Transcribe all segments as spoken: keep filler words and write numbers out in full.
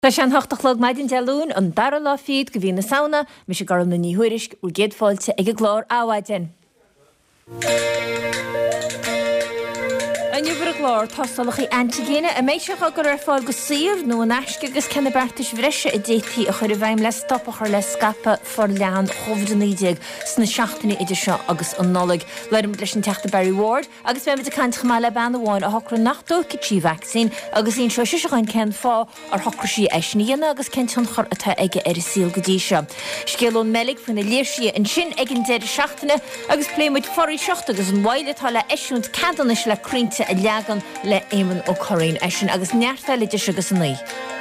Tá sé an hochtachlog maidin deún an dar lá fiad go bhí na saona me sé gar na níhuiiris ú géadfáilte ag go glár áhaidin. Aniu bur glár tásalach í antigéine a méid seach gur ar fáil go sír nó an eisce agus cena bertas bhreise a détí a chuir bhaim le stoppachar le scapa for lean chomhdaníideag sna seachtainna idir seo agus an nolig. Leirm leis an teachta Barry Ward agus bheith a cant chumá le ban bháin a hochra nachtó kití vaccín agus íon seo siseáin cen fá ar hochra sí eisníana agus cen chur atá aige ar a síl go ddíise. Scéalón melig fan na léirsí an sin ag an déidir seachtainna agus pléimiid forí seachta agus an bhaile tá le eisiúnt candanis le crínte a leagan le éman ó chorain eisian agus neartfeile de agus an ní.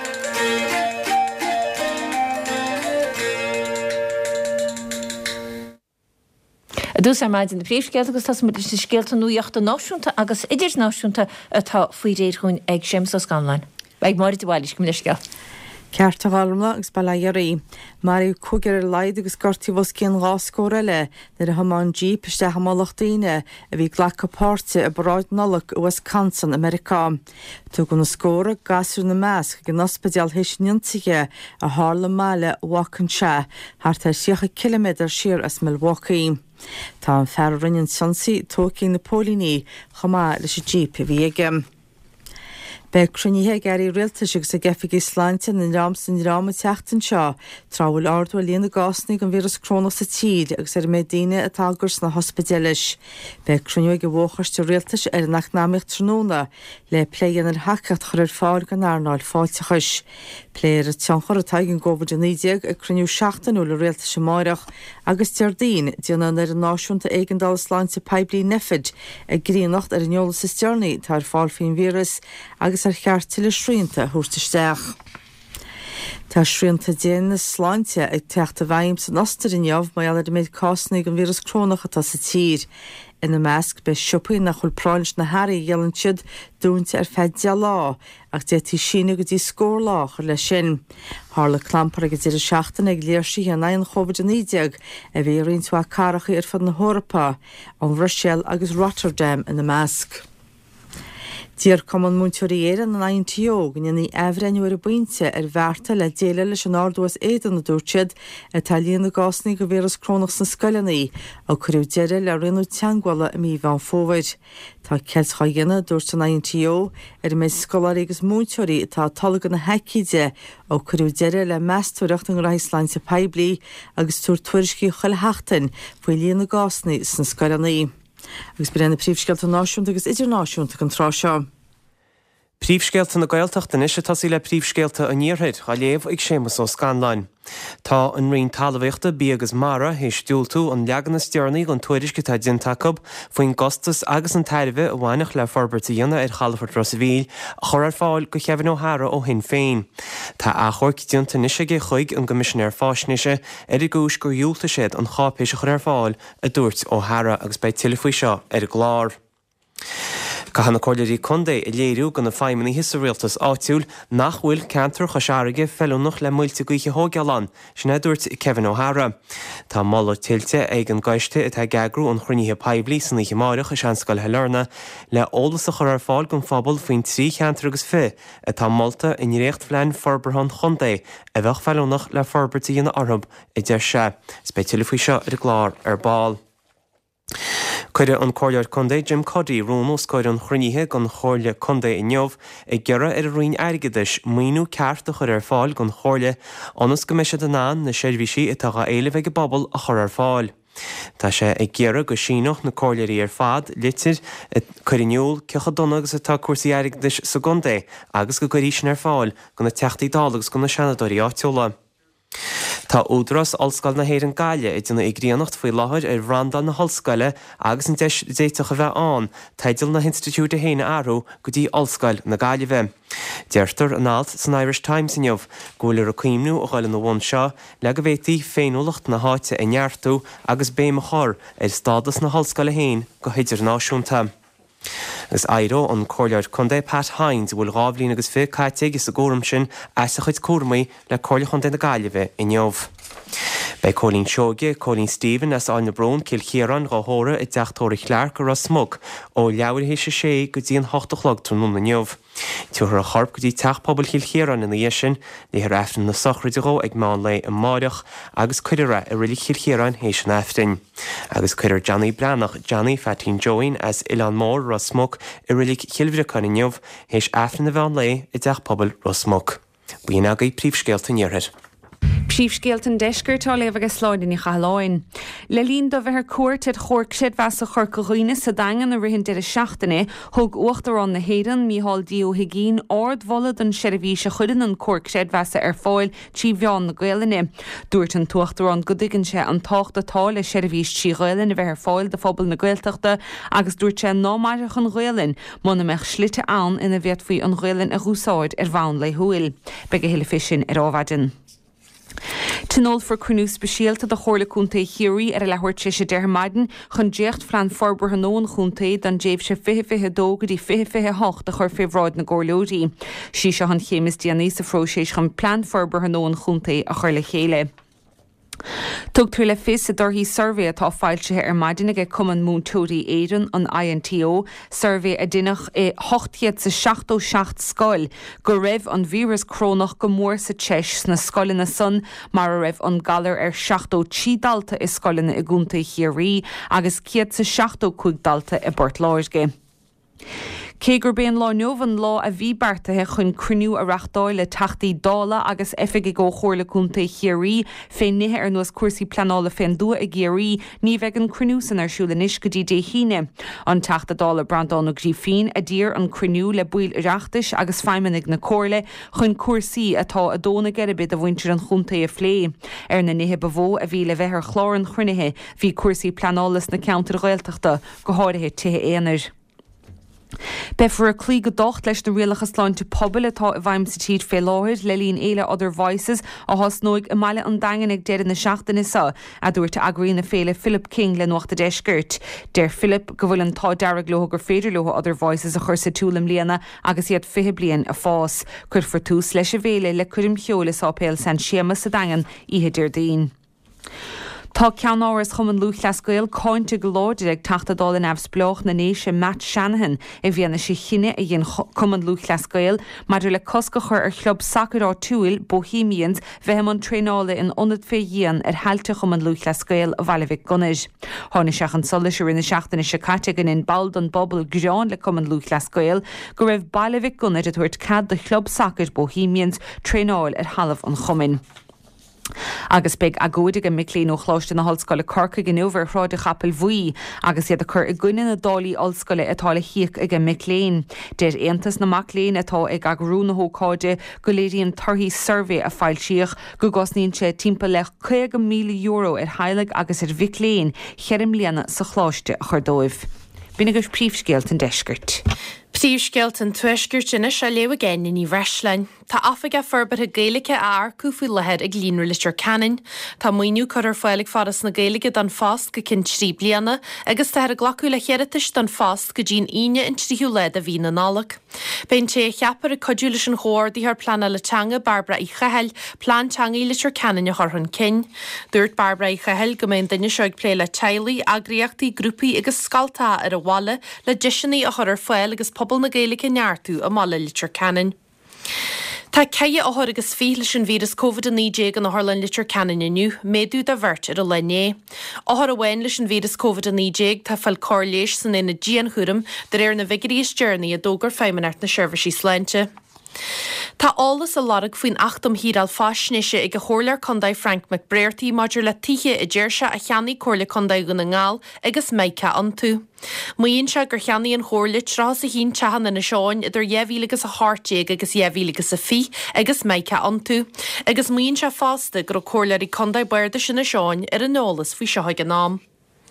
A dús ar maid in na príomhscéalta agus tas mu is scéalta nuíochta náisiúnta agus idir náisiúnta atá faoi réadhún ag sémas os ganlain. Ag máir de bhailis go leis ceall. Ceart a bhálmla agus bailairí, mar i cúgur ar leid agus gortí bhos cén láscóra le na a hamán Jeep iste hamálachttíine a bhí ghlacha páirte a bráid nolach u Wisconsin, Americá. Tú go na scóra gasú na measc go nospedial hisniantige a hála máile Wakanse, thart ar siocha kilometr siar as Milwaukee. Tá an fear rinnean sonsaí tócín na pólíní chamá leis a Jeep a bhí aige. Be cruníthe geirí rialtas agus a gefig Íslandte na rams in ráma teachtain seo, trábhfuil ardú a líana gásnaigh an víras crónach sa tíd agus ar médaine atá gurs na hospidéalis. Be cruniú go bhóchaiste rialtas ar an nachnámíocht tróna le pléan ar hachat chur ar fáil gan airnáil fáilteachis. Pléir a teanchar atá an gcóvid an nídeag a cruniú seachtainú le rialtas sem máireach agus teardín díana ar an náisiúnta éigandal Íslandte peblií nefid a gríanacht ar an neolalas sa stearnaí tá ar fáil fin víras agus ar cheart til a srianta thuirtaisteach. Tá srianta déana sláinte ag teachta bhaim san ostar in neamh mai eile méid cásnaigh an víras crónach atá sa tír. Ina measc be siúpaí nach chuil práins na Harry dhéalann siad dúnta ar feidea lá ach détí sinna go dtí scór láchar le sin. Tharla clampar agus idir seachtain ag léirsí an aon chomhid an ídeag a bhí rionn tú a caracha ar fad na Hórapá an Rochelle agus Rotterdam ina measc. Dír common múntúirí éan an aon tío gan í ehrenú ar a buinte ar bhearta le déile leis an ardúas éan na dúirtead a talíon na gásnaí go bhéras crónach san scoileanaí a chuirú deire le rinú teanghála a mí bhean fóhaid. Tá ceilt chaigena dúirt an aon tío ar méid scoláir agus múntúirí atá talagan na heicíide ó chuirú deire le meastúireacht an Íslandte sa peblií agus túr tuairiscí chuil heachtain faoi líon na gásnaí san scoileanaí. Agus brenn na príomhscéalta náisiúnta agus idirnáisiúnta an trá seo. Príomhscéalta na Gaeltachta is tasí le príomhscéalta a níorthaid a léamh ag sémas ó Scanlain. Tá an rion talmhaíochta bí agus mara hés dúiltú an leagan na stearnaí an tuairisce tá dintacob faoin gostas agus an tairmheh a bhainach le forbarta dhéana ar Chalfort Rossaville a chur ar fáil go cheann óthara ó hin féin. Tá achor dionta nise gé chuig an gomisisinéir fáisnise ar i gúis gur dúilta siad an chápéise chur ar fáil a dúirt óthara agus beid tilfaoi seo ar glár. Cahanna cóidirí condé i léirú gan na feimimení his rialtas áitiúil nach bhfuil cantar chasearige felúnach le muilte goiche hógealan, sinna dúirt Kevin O'Hara. Tá mála tiltte ag an gaiiste atá geagrú an chruiníthe peblií san ihe máireach a seanscoil helarna le ólas a chur ar fáil gon fabal faoin trí cheantar agus fi atá Malta in réocht flein forbarthan chundé a bheith felúnach le forbartaí na Arab i d deir se, spéitiúla faoi seo ar glár ar ball. Cuire an cóilear condé Jim Coddy rónós coir an chruiníthe gan chóirle condé i neamh ag gearra ar a roin airgeadis muoinú ceart a chur ar fáil gan chóirle anas go meise den ná na seirbhísí atá a éileh ag bobbal a chur ar fáil. Tá sé ag gearra go sínoch na cóirleirí ar fad litir chuirneúil cecha donna agus atá cuasaí airgeadis sa gondé agus go goirísin ar fáil go na teachtaí dálagus go na seanadóirí áiteola. Tá údras allscail na héir an gaile i duna igríanacht faoi láthir ar bhrandan na hallscaile agus an déiteach a bheith an, taidial na Institute a héine airú go dtí allscail na gaile bheith. Deirtar an alt san Irish Times in neamh ggólar a cuimnú ó ghaile na bhain seo le go bhhétaí féinúlacht na háite i neartú agus béim a chur ar stádas na hallscaile héin go héidir náisiúnta. Agus airo an cóilear condé Pat Hines bhfuil rábhlín agus fé caiite agus a ggóram sin as a chuid cuarmaí le cóirle chun na gaileheh i neamh. Bei Colleen Seoige, Colleen Stephen as Anna Brón Kilchéran ráthóra i deachtóirí chlear go smog ó leabharthe sé go dtí an hochtachlog tún na neomh. Tuair a charp go dtí teach pobl Kilchéran in dhé sin, le ar eftin na sochraidegó ag máin le an máireach agus cuidirra i rilí Kilchéran hééis an eftin. Agus cuidir Johnny Branach Johnny Fatin Join as Ilan Mór ras smog i rilí Kilbhreacán in neomh hééis eftin na bhean le i deach pobl ras smog. Bhíon agaí príomhscéalta níorthair. Príomhscéalta deisceirtá léamh agus sláideanna chaláin. Le líon do bheith cuairt chóirc siad bheas a chur goghine sa dagan a rihin de seachtainna thug uachtarrán na héan míhall dío higén ord volad an seirbhí se chudan an cuairt siad bheasa ar fáil tí bheán na gaalanne. Dúirt an tuachtarrán godagan sé an tácht atá le seirbhís tí gaalanna bheith ar fáil de phobal na gailteachta agus dúirt sé námaireach an gaalann muna meach slite an ina bheith faoi an gaalann a rúsáid ar bhain le thuil. Be go hiile fisin ar ábhaidin. Tinol for crunú speisialta de chóirla cúnta hiúí ar a lehairt sé deirmaidin chun déocht flean forbar an nóin chunta don déobh sé fihe fihe dó go dtí fihe fihe hocht a chur fihráid na gcóirlóidí. Sí se an chémas déanaí sa phróséis chun plan forbar an nóin chunta a chur le chéile. Tug tú le fis a dorthaí survey atá fáiltethe ar maidine ag cuman mún tódaí éireann an I N T O, survey a duineach é hochtiad sa seachtó seacht scoil, go raibh an vírus crónach go mór sa teis na scoilina san, mar a raibh an galar ar seachtó tídalta i scoilina i gúnta chiarí agus ciad sa seachtó chuig dalta i Bort Láirge. Cé gur bíon lá neomhan lá a bhí beartathe chun cruniú a reachtáil le tachtaí dála agus efige go chóirla cúnta chiarí féin nithe ar nuas cuasaí planála féin dua a géirí ní bheith an cruniú san arsúla níos go dtí dé híine. An teachta dála brandánna grí fin a dtír an cruniú le buil ireachtais agus feiminig na cóirla chun cuasaí atá a dóna geiribid a bhaintear an chunta a phlé. Ar na nithe bhó a bhí le bheith ar chláir an chrunnithe hí cuasaí planálas na ceantar gailteachta go háirithe tithe éanair. Befur a clí go docht leis na rialachas láinte pobl atá a bhaim sa tíd fé láthir le líon éile other voices a has nóig i maiile an dagan ag deireadh na seachtainna sa a dúirt a agraí na féile Philip King le nuachta deisgirt. Der Philip go bhfuil an tá dearag lotha gur féidir lotha other voices a chur sa túlam líana agus iad fiche blian a fás. Cuir for tús leis a bhéile le cuirim cheola sápéil san siama sa dagan ihe dir daon. Tá cean áras chum an lúth leascail cáinte go láidir ag tachtadál in efs bloch na néise Matt Shanahan i bhíanana sé chinine a dhéon chum an lúth leascail, maidir le cosca chur ar chlub Sacrá Túil Bohemians bheithem an tréála in ionad fé dhéan ar heilte chum an lúth leascail a bhailehíh gunis. Tháinig seach an solas ar ina seachtainna se caite gan in bald an bobbal grán le chum an lúth leascail, go raibh bailehíh gunis a thuirt cad de chlub Sacr Bohemians tréáil ar halamh an chumin. Agus beag agóide go miclín ó chláiste na hallscoile Corca gan over chráide chapel bhuí agus iad a chur i gcuine na dálaí allscoile atá le hiic ag miclín. Déir aontas na maclín atá ag agrú na hócáide go léiríonn tarthaí survey a fáil siach go gosníonn sé timp le chuig míle euro ar heilig agus ar bhicléin cheirm líana sa chláiste a chur dóibh. Bína gur príomhscéalt an deisgirt. Príomhscéalt an tuisgirt inna se léamh again in í Bhreislein. Tá afaige forbar a Gaeilge ár cúfaí lehead ag líonú litir canin. Tá muoinú chuir fáilig faras na Gaeilge don fást go cin trí bliana, agus tá a glacu le cheiritis don fást go dín ine in tríú leid a bhí na nálach. Bén sé cheapar a codú leis an chóir dí ar plana letanga Barbara i Chaheil, plán teangaí litir canin a chorhann cin. Dúirt Barbara i Chaheil go mbeidh duine seoig plé le tealaí, agriíochtaí, grúpaí agus scaltá ar a bhaile le deisinaí a chur fáil agus pobl na Gaeilge neartú a mala litir canin. Tá ceie áthir agus fí leis an vírus COVID nineteen an Harlan litir canin inniu, méadú de bhirt ar a lené. Áthir a bhain leis an vírus COVID nineteen tá fel cóirléis san ina dían churim de ar na Vigorous Journey a dógur feimineart na seirbhísí sláinte. Tá álas a larag faoin achtam híral fásneise ag go chóirlear condaid Frank McBrearty maidir le tithe i ddéirse a cheannaí cóirla condaid go na ngáil agus meice an tú. Muoinn se gur cheannaí an chóirla trás a hín tehan na seáin idir dheimhílagus a háirtéig agus dheimhílagus a fi agus meice an tú. Agus muoinn se fásta gur chóirlaí condaid beirde sin na seáin ar an nólas faoi seo an nám.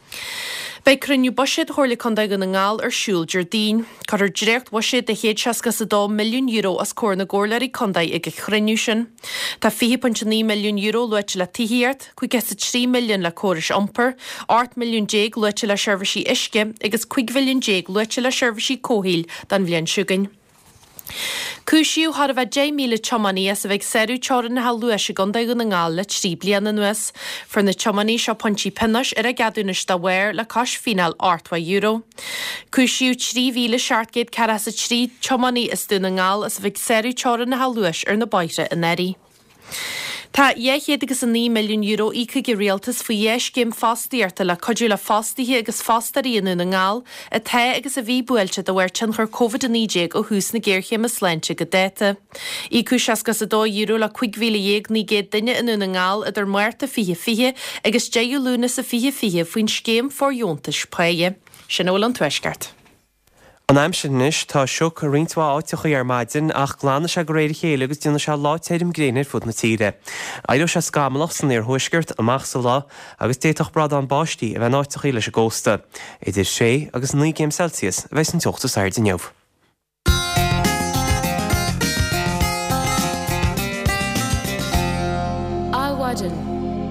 Bei cruniú buisiid chóirla condaid gan na ngáil ar siúil Jardín, chur ar drécht buisiid de héad seascas a dó milliún euro as cóir na gcóirlaí condaid ag chruniú sin. Tá fiche punt ní milliún euro luite le tíhiart, chuig gesa trí milliún le córis amper, eight milliún déag luite le seirbhísí isce agus chuig milliún déag luite le seirbhísí cóhíl dan bhliain siúgain. Cúisiú har a bheith dé míle chomaní as a bheith serú teran na halúise gan dagan na ngáil le trí bliana nuas. For na chomaní seo pontí pinnas ar a gadúnas da bhair le cos final áthha euro. Cúisiú trí míle seartgéad cara a trí chomaní is dú na ngáil as a bheith serú teran na halúis ar na baire in éirí. Tá dhéchéad agus an ní milliún euro ícha go rialtas faoi dhéis céim fástaíarta le codú le fástaíthe agus fástaíonú na ngáil a the agus a bhí buailte do bhhair tin chur COVID nídéag ó hús na ggéirchéim a sleinte go déta. Ícú seascas a dó euro le chuig mhíle dhéag ní géad duine inú na ngáil idir muirta fihe fihe agus déú lúna sa fihe fihe faoin scéim fórjóntas paige. Sin óil an tuisceart. An aim sin níos tá seoc rintá áitecha ar maidin ach glána se go réidir chéile agus dúna se láitéidim gréinir fud na tíre. Aidir se scamalach san ar thuisgurt amach sa lá agus déach brad an báistí a bheith áiteach chéile se gósta. Idir sé agus ní céim Celsius a bheits an teochtta sair den neamh. Áhaidir.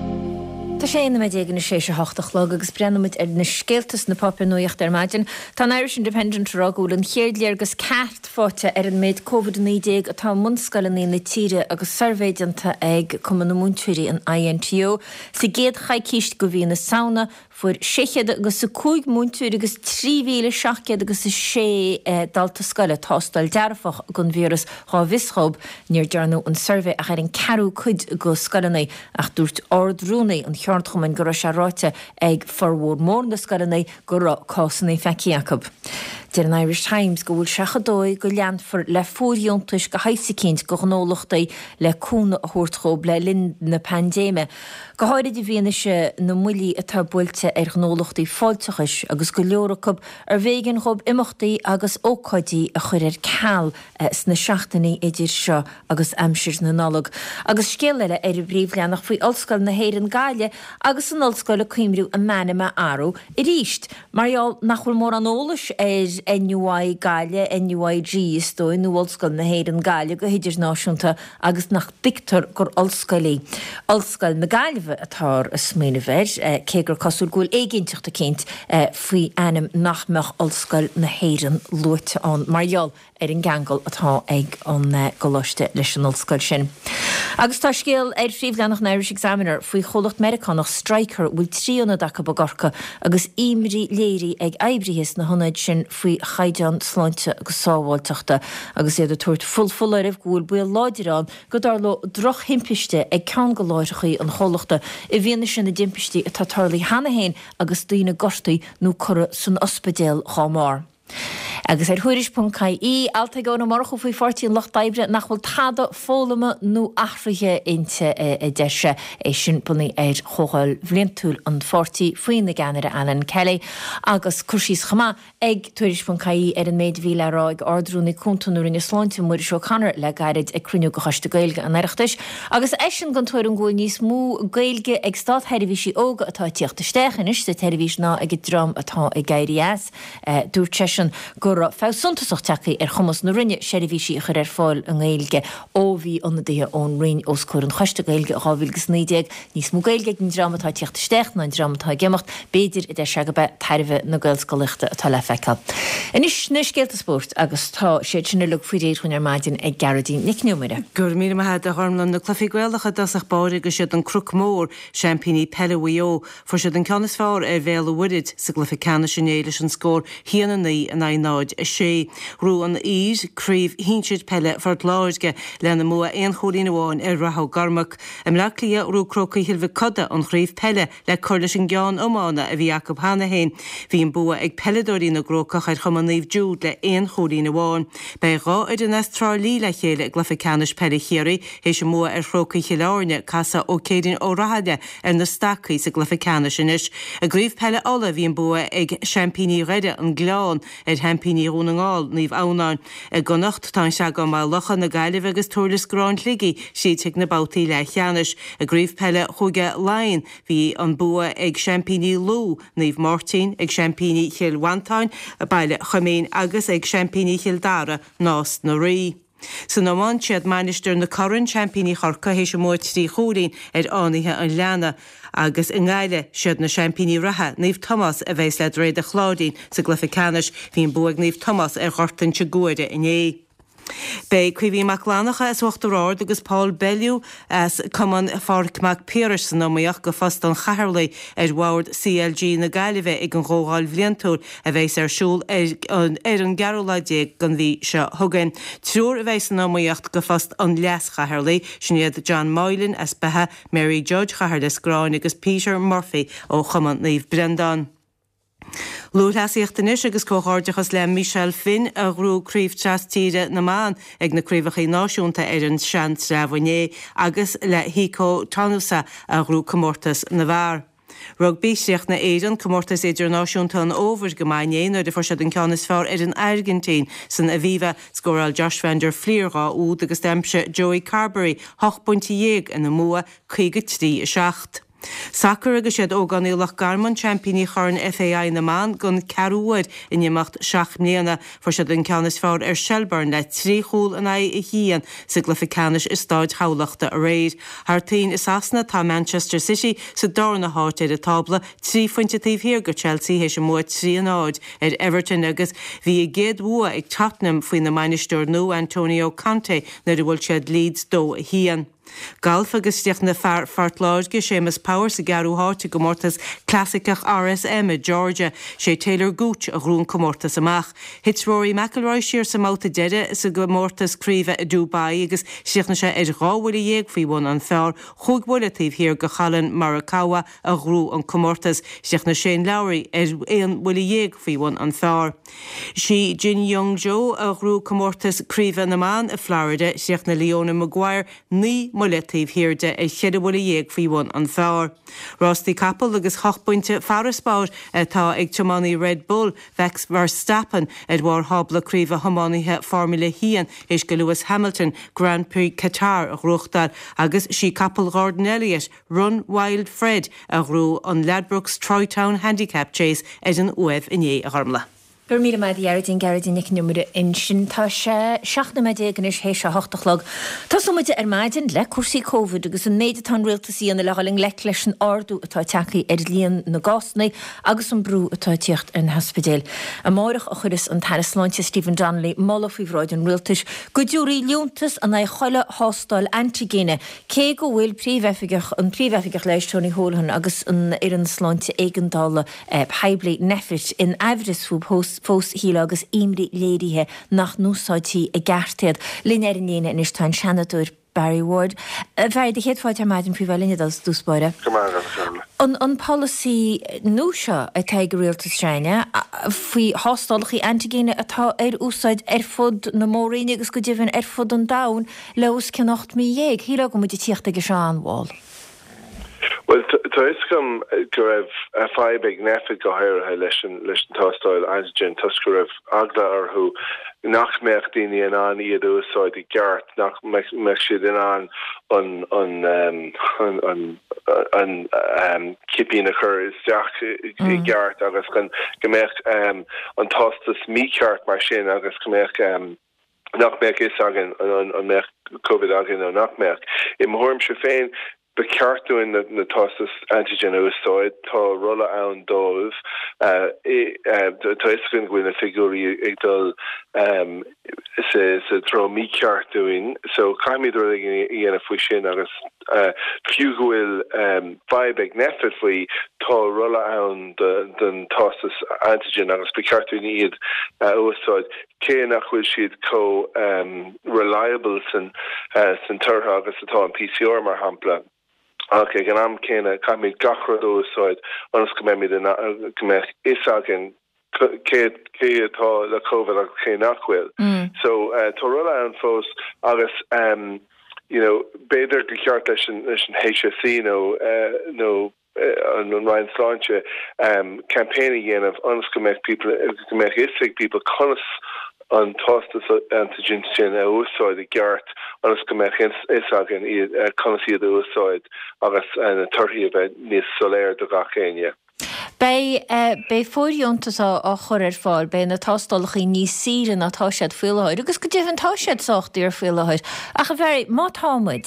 Tá sé na méid na sé hochtachlog agus brennamid ar na scéaltas na papir nuocht ar maidin. Tá Irish Independent ragúil an chéirléir agus ceart fáte ar an méid COVID nídéag a tá munscalaní na tíre agus survéidianta ag cum na múntúirí an I N T O. Sa géad chaicíist go bhí na saona fuair séchead agus sa cúig múntúir agus tríhíle seachead agus sa sé dalta scoile tástal dearfach gon vírus há vischob níor dearnú an survé a chuir an cearú chuid go scalaní ach dúirt ordrúnaí an cheartchumin go se ráite ag forhór mór na scalaní go cásanna feici Dir an Irish Times go bhfuil sechadói go leanfar le fóríontais go haisicínt go gnólachtaí le cúna a thuirtchób le linn na pandéime. Go háirid i bhíana se na muilí atá builte ar gnólachtaí fáilteachis agus go leoracab ar bhégan chob imachtaí agus ócáidí a chuir ar ceall sna seachtaí idir seo agus amsir na nálog. Agus scéile ar i bríomh leannach faoi olscoil na héireann Gaile agus an olscoil a cuimriú a mena me arú i ríist. Mariaal nachfuil mór an ólas ar N U I Gaile, N U I G is dói nó olscoil na héireann Gaile go héidir náisiúnta agus nach dictar gur olscoilí. Olscoil na Gaileh atá a smaoine bheir, cé gur cosúil gúil éigeanteachta céint faoi anam nachmeach olscoil na héireann luite an Mariaal ar an gangal atá ag an goláiste leis an olscoil sin. Agus tá scéal ar phríomhleannach na Irish Examiner faoi cholacht Americanach striker bhfuil tríonna dacha bagorcha agus imrí léirí ag eibríhis na honnaid sin faoi chaideán sláinte agus sábháilteachta agus iad a tuairt full-full ar bh gúil buil láidirán go darló droch himpiiste ag ceann go láidechaí an cholachta i bhíana sin na dimpistí atá tarlaí hena héin agus daoine gortaí nó cura san ospidéal chámár. Agus ar thuiris punt cai í alta go na marcha faoi fortíín loch daibre nachhfuil tada fólama nó achraige inte i deise é sin bunaí ar choáil bhlíonntúil an fortí faoin na ganire Alan Kelly agus cuasís chamá ag tuiris punt cai ar an méid bhí le ráig ordrúna cúntaúir na sláinte muir seo canar le gairid ag cruniú go chaiste gailge an aireachtais agus é sin gan tuair an gúil níos mú gailge ag stát heirihísí óga atá tíochtta stechan is sa teirihís ná ag dram atá i gaiirias dúr tesin gur fá suntasachtaí ar chumas na rinne sérihísí a chur ar fáil an ghilge ó bhí anna dthe ón rin os chuir an chuiste gailge a gáhfuilgus nídeag níos mú gailge ní dramatá tíochtta steach na dramatá gemacht béidir i d se go beh tairmh na gailscoilachta atá le feiceáil. Inis níos céalta sport agus tá sé sinna le faoiréad chun ar maidin ag Garadín nicniúmire. Gur mí head a harmlan na clufií gwealacha dasach báir go siad an cruc mór champíní Pelewió for siad an canas fáir ar bhéla wurid sa glufi cana sinnéile an scór híana naí an aáid a sé rú an íd críomh hínseid pelle fort láirge lena mua éon chólína bháin ar rath garmach am lelia rú crocaí hilbh coda an chríomh pelle le chuirla sin gceán ómána a bhí Jacob Hanahéin. Bhí an bua ag pelledóí na grócach ar chumaníomh dúd le éon chólína bháin. Bei rá ar an Austrálí le chéile ag glufa canis pelle chéirí hééis sem mua ar chrócaí chiláirne casa ó céidirn ó rahaide ar na stacaí sa glufa canis inis. A gríomh pelle ola bhí an bua ag champíní reide an gláán ar hampíní rúnaáil níomh ánáin a go nacht tá se go má locha na Gaileh agus tuairlas gráin ligí siad na bátaí le cheannis. A gríomh pelle chuige lain hí an bua ag champíní lú níomh Martin ag champíní Chilwantáin a baile choméin agus ag champíní Childara nás na rí. San amán siad manisteir na corann champíní chorca hééis sem móid tí chóín ar ánithe an leana agus in gáile siad na champíní ratha níomh Thomas a bheits le réad a chládín sa glufa canis hín buag níomh Thomas ar chortain se gúide in é. Bei cuihí maclánacha is uachtarrád agus Paul Bellew as cuman Farc Mac Pearson nóíoch go fast an chaharla ar bhhaird C L G na Gaillimhe ag an gcógáil bhliantúr a bheits ar siúl ar an garolaidé gan bhí se thugain. Trúr a bheits nóíocht go fast an leas chaharla snéad John Moylan as bethe Mary Judge chaharla Scráin agus Peter Murphy ó chuman Naomh Brendan. Lúthasíochtanis agus cóthardachas le Michelle Finn a grú críomh trastíre na man ag na críomhachaí náisiúnta ar an sean Trabhané agus le Hico Tanusa a grú comórtas na bhar. Rug bíseach na éan comórtas idirnáisiúnta an óver gomáinéin ar de forsad an ceannas fearr ar an Argentín san a bhíomh scóráil Josh van der Fliorga úd agus dempse Joey Carberry hoch bunti dhéag in na mua chuige trí a seacht. Sacr agus siad óganílach garman championí chorn F A I na man gon carúir in imacht seach mléana for siad an ceannas fearr ar Shelburne le trí chúl an é i hían sa gluficanis is stáid hálachta a réir. Hartaín is asna tá Manchester City sa dána háit ar a tabla trí fointetíh hir go Chelsea hééis sem mód trí an áid ar Everton agus bhí i géad bua ag Tottenham faoin na mainistúr nó Antonio Conte na bhfuil siad Leeds dó a hían. Galf agus steach na far fartláidge Seamus Power sa garú háte gomórtas clasicach R S M a Georgia sé Taylor Gooch a grún comórtas amach. Hits Rory McIlroy siar sa máta deire sa gomórtas críomh a Dubai agus steach na sé ar ráhfuil dhéag faoi bhain an fearr chugbhulatíh hir go chalan Marakawa a grú an comórtas steach na Shane Lowry ar éon bhfuil dhéag faoi bhain an fearr. Si Jin Young Jo a grú comórtas críomh na man a Florida steach na Leona Maguire ní muletíh hirde é cheadhfuil dhéag faoin an fearr. Rostí Capel agus chochpointe Farraspáir tá ag temánaí Red Bull Vex Verstappen ag bhar habla críomh thománithe Formula Hían is go Lewis Hamilton Grand Prix Qatar a ruchtdal agus sí Capel Gordon Elliott Run Wild Fred a rú an Ladbrokes Troytown Handicap Chase ag an uamh iné a harmla. Gur mí maid dhearadín garadín nic numara in sin tá sé seachna maid éganis hééis se hochtalog. Tá muide ar maidin le cuasaí COVID agus an méide tan rialtasí an legaling le leis an ardú atá teachaí ar líon na gásnaí agus an brú atá tíocht in hospidéal. A mórach a churis an Tarasláinte Stephen Donnelly molla faoi bhráid an rialtas go dúirí leontas an é choile hástáil antigéine cé go bhfuil príomhheifigach an príomhheifigach leis Tony Holohan agus an ar an sláinte éigendála peibli nefrit in Everesfúb host fós híla agus imri léirithe nach núsáidtí a gceartéad lín ar an éine in istáin seanadúir Barry Ward. Bhar de héadfáid ar maidin príomhhailíine dals dúspáire. An an policy nó seo a teig rialtas Sreine faoi hástálachaí antigéine atá ar úsáid ar fud na móraine agus go dtíhann ar fud an dain leos cenacht mí dhéag híla go muid tíochtta go seán bháil. Well, to iscom go raibh a five big nefid go hair ha leis an tostáil antigen tus go raibh agla arthú nach meach daoine an an iad úsáid i gceart nach meach siad in an an an an an an cipín a chur isteach i gceart agus gan gomeach an tostas míceart mar sin agus gomeach nach meach is agin an meach COVID agin ó nach meach. I mthorm se féin be ceartúin na, na tostas antigen úsáid tá rolla ann dóibh tá iscin gúin na figúrí ag dul sa tro mí ceartúin so caiimiid ru íana faoi sin agus fiú gohfuil five ag nefid faoi tá rolla ann den tostas antigen agus be ceartúin iad úsáid cé nach bhfuil siad có reliable san san turtha agus atá an P C R mar hampla. Okay, gan am céine caiimiid gachra úsáid anas go méid go is agin cé atá le COVID a ché nachhfuil. So tá rolla an fós agus um, you know, beidir go ceart leis an H S C nó nó an Ryan Sláinte um, campaign dhéanamh anas go méid people go méid isig people conas an tostas antigen sin a úsáid i gceart agus go méid is agin conas iad úsáid agus na turthaí a bheith níos soléir do gachéine. Bei bei fóíontas á chur ar fáil be na tástalchaí níos síre na táisiad fuileáid, agus go dtíhann táisiad sochtaí ar fuileáid. A go bhar má támuid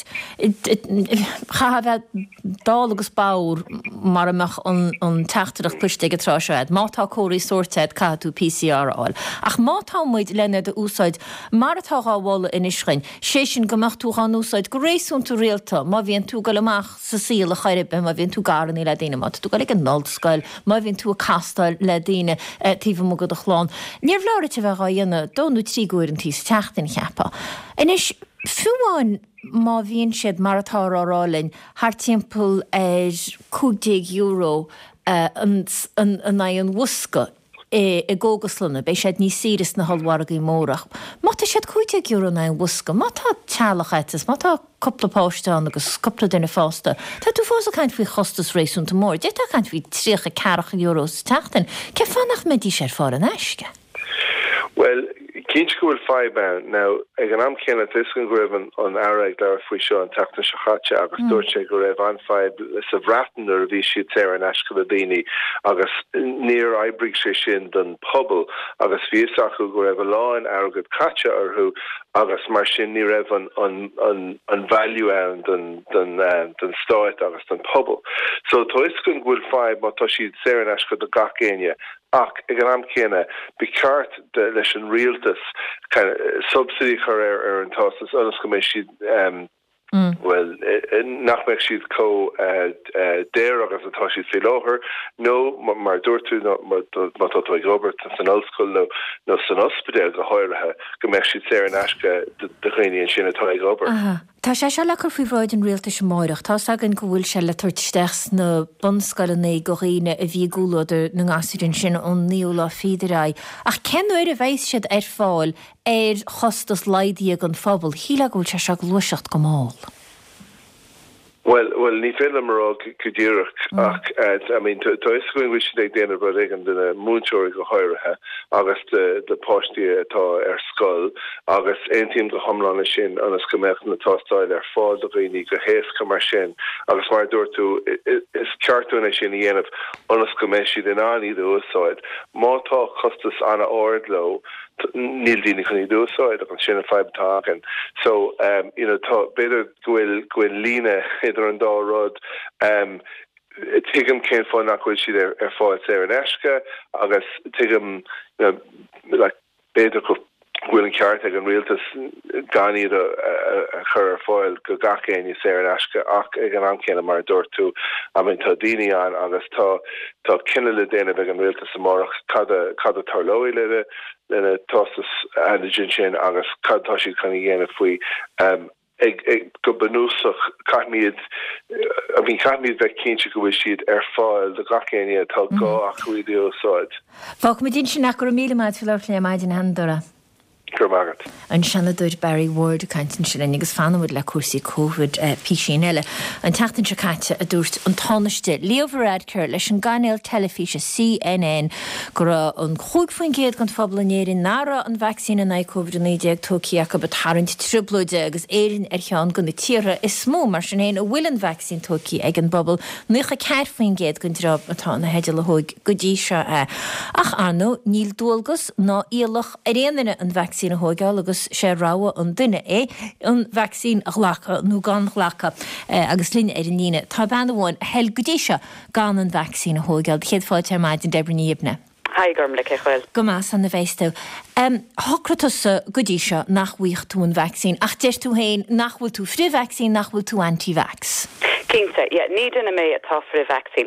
cha bheith dá agus báir mar amach an teachtarach puisteige tráiseid, mátá cóirí sorteid catú P C R áil. Ach má támuid lenne de úsáid mar atá gáhála in isrein, sé sin gomach tú an úsáid go rééisún tú réalta, má bhíonn tú go amach sa síla chairibe, má bhíonn tú garan í le daine mat, tú go ag an noldscoil, má bhíonn tú a castáil le daine tíomh mo go a chláán. Níor bhláirte bheith á dhéanana dónú trí gúir an tí teachtain cheappa. Inis fiúháin má bhíonn siad mar atá árálainn thar timpeall ar cúig euro an an bhusca i ggógaslanna, bei siad ní síras na hallhargaí mórach. Má tá siad cúig euro na an bhusca, má tá tealachaitas, má tá coppla páisteán agus coppla duine fásta. Tá tú fós a caint fao chostas rééisúnta mór, de tá caint fao tríocha cearacha euros teachtain. Ce fannach me dí sé fád an eisce? Well, Keint gohfuil feibán now ag an am céanna tuiscin go raibh an áraigh leir faoi seo an teachtain seo chaite agus dúirt sé go raibh an feib sa bhreatain ar a bhí siad tear an eisce le daoine agus níor oibrig sé sin den pobl agus bhíoach go raibh a láin airgad caite orthú agus mar sin ní raibh an an an value ann den den den stáit agus den pobl. So tuiscin gohfuil feib má tá siad tear an eisce do gach céine. Ach, ag an am céine, be ceart leis an rialtas kind of subsidy chur ar ar an tástas agus go méid siad um, mm. well nach meid siad có déir agus atá siad fé láthir nó mar dúirtú mar tá ag Robert san ollscoil nó nó san ospidéal go háirithe go méid siad sé an eisce de réine sin atá ag Robert. Tá sé se lechar fao bhráid an rialta sem máireach, tá agan go bhfuil se le tuirteisteachs na bunscoilna go riine a bhí gúlaidir na gasúrin sin ón níola féidirrá. Ach cenúir a bhéis siad ar fáil ar chostas leidiaag an fphobal, híle gúil se se luiseacht go máil. Well, well, ní féile marrá cudíireach ach, I mean, tá is goin bhí sin ag déanamh bud ag an duna múnseoir go háirithe agus de páistí atá ar scoil agus aontíim go thomlána sin anas go meach na tástáil ar fáil do rií go héasca mar sin agus mar dúirtú is ceartúna sin dhéanamh anas go méid siad in aní do úsáid. Mátá costas anna ordló níl dína chun í dúsáid an sinna feibtágan. So, um, you know, tá beidir gohfuil gohfuil lína idir an dá rud um, tuigim cén fáil nach bhfuil siad ar, ar fáil sé an eisce agus tuigim you know, like, beidir go bhfuil an ceart ag an rialtas gáíad a chur ar fáil go gacéine sé an eisce ach ag an amcéanna mar dúirtú a minn tá daoine an agus tá tá cinenne le déanamh ag an rialtas amórach cad a tarlóí le lena tostas antigen sin agus cadtá siad chuna dhéanamh faoi um, ag go banúsach caithmíad a bhín caithmíad bheith cinnte go bhfuil siad ar fáil do gacéine tá gá a chuidí ósáid. Fá mu dín sin nach go míle maid fi le maid in handora. An sena dúir Barry Ward a caiintin sin agus fanamid le cuasaí COVID pí sin eile an teachtain se caite a dúirt an táneiste Leoverad cur leis an ganéil telefíe C N N go an chuig faoin géad gan fablanéirí nára an vaccína na COVID níideag tóciaach a tarint triblóide agus éirin ar cheán go na tíre is smó mar sin éon a bhfuil an vaccín tóci ag an bobbal nucha ceir faoin géad gon drab atá na heidir le thuig go dtí seo é. Ach anó níl dúlgus ná íalach a réanana an vaccín a hógáil agus sé ráha an duine é an vaccín a chhlacha nó gan chhlacha agus líine ar an níine. Tá ban bháin hel godéise gan an vaccín a hógáil chéad fáid ar maid an debriníomne. Haigorm le cechuil. Go más an na bhéistú. Thocrata godéise nach bhuiocht tú an vaccín ach deir tú héin nach bhfuil tú frí vaccín nach bhfuil tú anti-vax. Cínta, yeah, ní duna mé atá frí vaccín.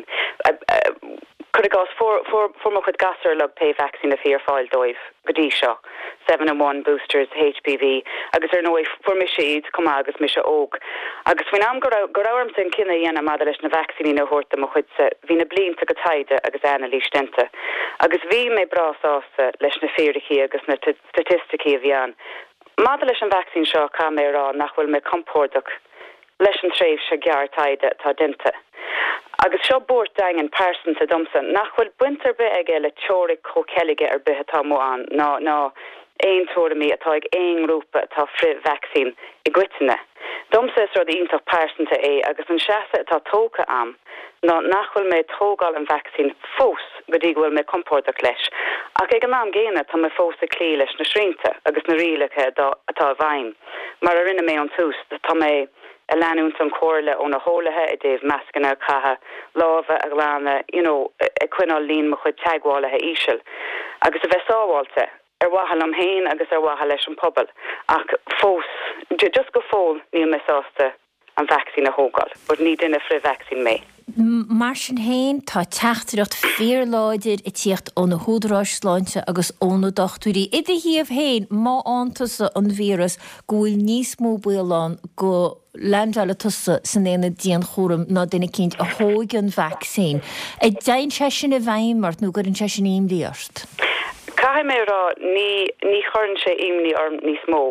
Could gas for for for mo chud gasar le pe vaccine a fear fáil dóibh godí seo seven and one boosters H P V agus ar nói for mi siad cum agus mi se óg agus bhín am go raibh sin cinna dhéana mad leis na vaccine nó thuirta mo chud sa hí na blianta go taide agus anna lístenta agus bhí mé brasása leis na féiricí agus na statisticí a bhíán. Mad leis an vaccine seo cá mé rá nach bhfuil me compórdaach leis an tréimh se gear taide tá dinta. Agus seo bort dagen person sa domsan nach bhfuil buinter be ige le teorig cho kellige ar bethe tá mo an ná ná ein tomi atá ag ein grúpa atá fri vaccine i gwitine. Domsa is rud ionach pásanta é agus an seasa atá tóca am ná nachhfuil mé tógáil an vaccine fós go dtí bhfuil mé compórtach leis. Ach ag an am géine tá mé fós a clí leis na srínta agus na rialacha atá bhaim. Mar a rinne mé an tús tá mé a leanúnt an cóirle ó na hólathe i dtéobh meascan ar catha lábha a glána, you know, a cuineál lín mo chuid teagháilethe íseal. Agus a bheith sábháilte ar wahal am héin agus ar wahal leis an pobal. Ach fós, just go fól níl me sásta an vaccine a hógáil, bud ní duine fri vaccine mé. Mar sin héin tá teachtaíocht fíorláidir i tíocht ó na húdrás sláinte agus óna dochtúí. Idir híomh héin má antasa an vírus gúil níos mó buán go landile tusa san éana díon chóram ná duine cinint a hóig an vaccín. I dain se sin a bhaimart nó gur an se sin éim líart. Cai mé rá ní ní chorn sé imní orm níos mó.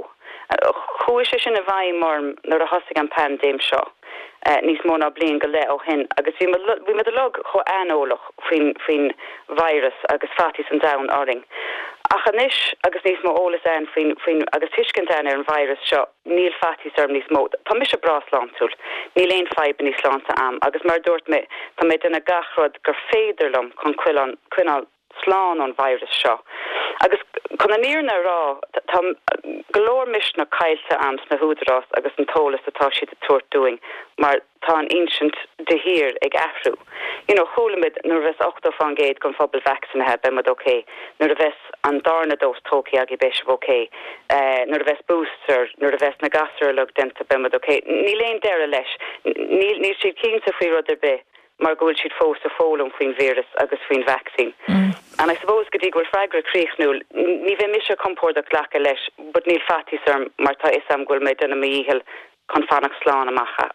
Chúis sé sin a bhaimorm nar a hosig an pandéim seo. Uh, nís móna blion go le ó hin, agus bhí me a log cho anólach fin virus agus fatis an down oring. Ach anis agus nís mó ólas an fin agus tuiscint an ar an virus seo níl fatis arm nís mó. Tá mis a bras lánsúl, níl éon feib níos lánta am, agus mar dúirt me, tá mé duna gachrod gur féidirlam chun cuineál slán an virus seo. Agus chun a níorna rá tá golóir mis na caiilte ams na húdarás agus an tólas atá siad a tuairt doing, mar tá an ancient de hir ag afrú. You know, cholamid nuair bheits ochtó fan géad gon phobal vaccinathe bemad oké, nuair bheits an darna dós tóci ag i béisih oké, nuair bheits booster, nuair bheits na gasar lug denta bemad oké. Ní léon deire leis, ní siad cínta faoi rudidir be, mar gúil siad fós a fólum faoin vírus agus faoin vaccine. Mm. And I suppose go dtí gúil freigra críochnúil, ní bheith mis a compórtach lecha leis, bud níl fatis arm mar tá is am gúil mé duna míhil chun fannach sláán amacha.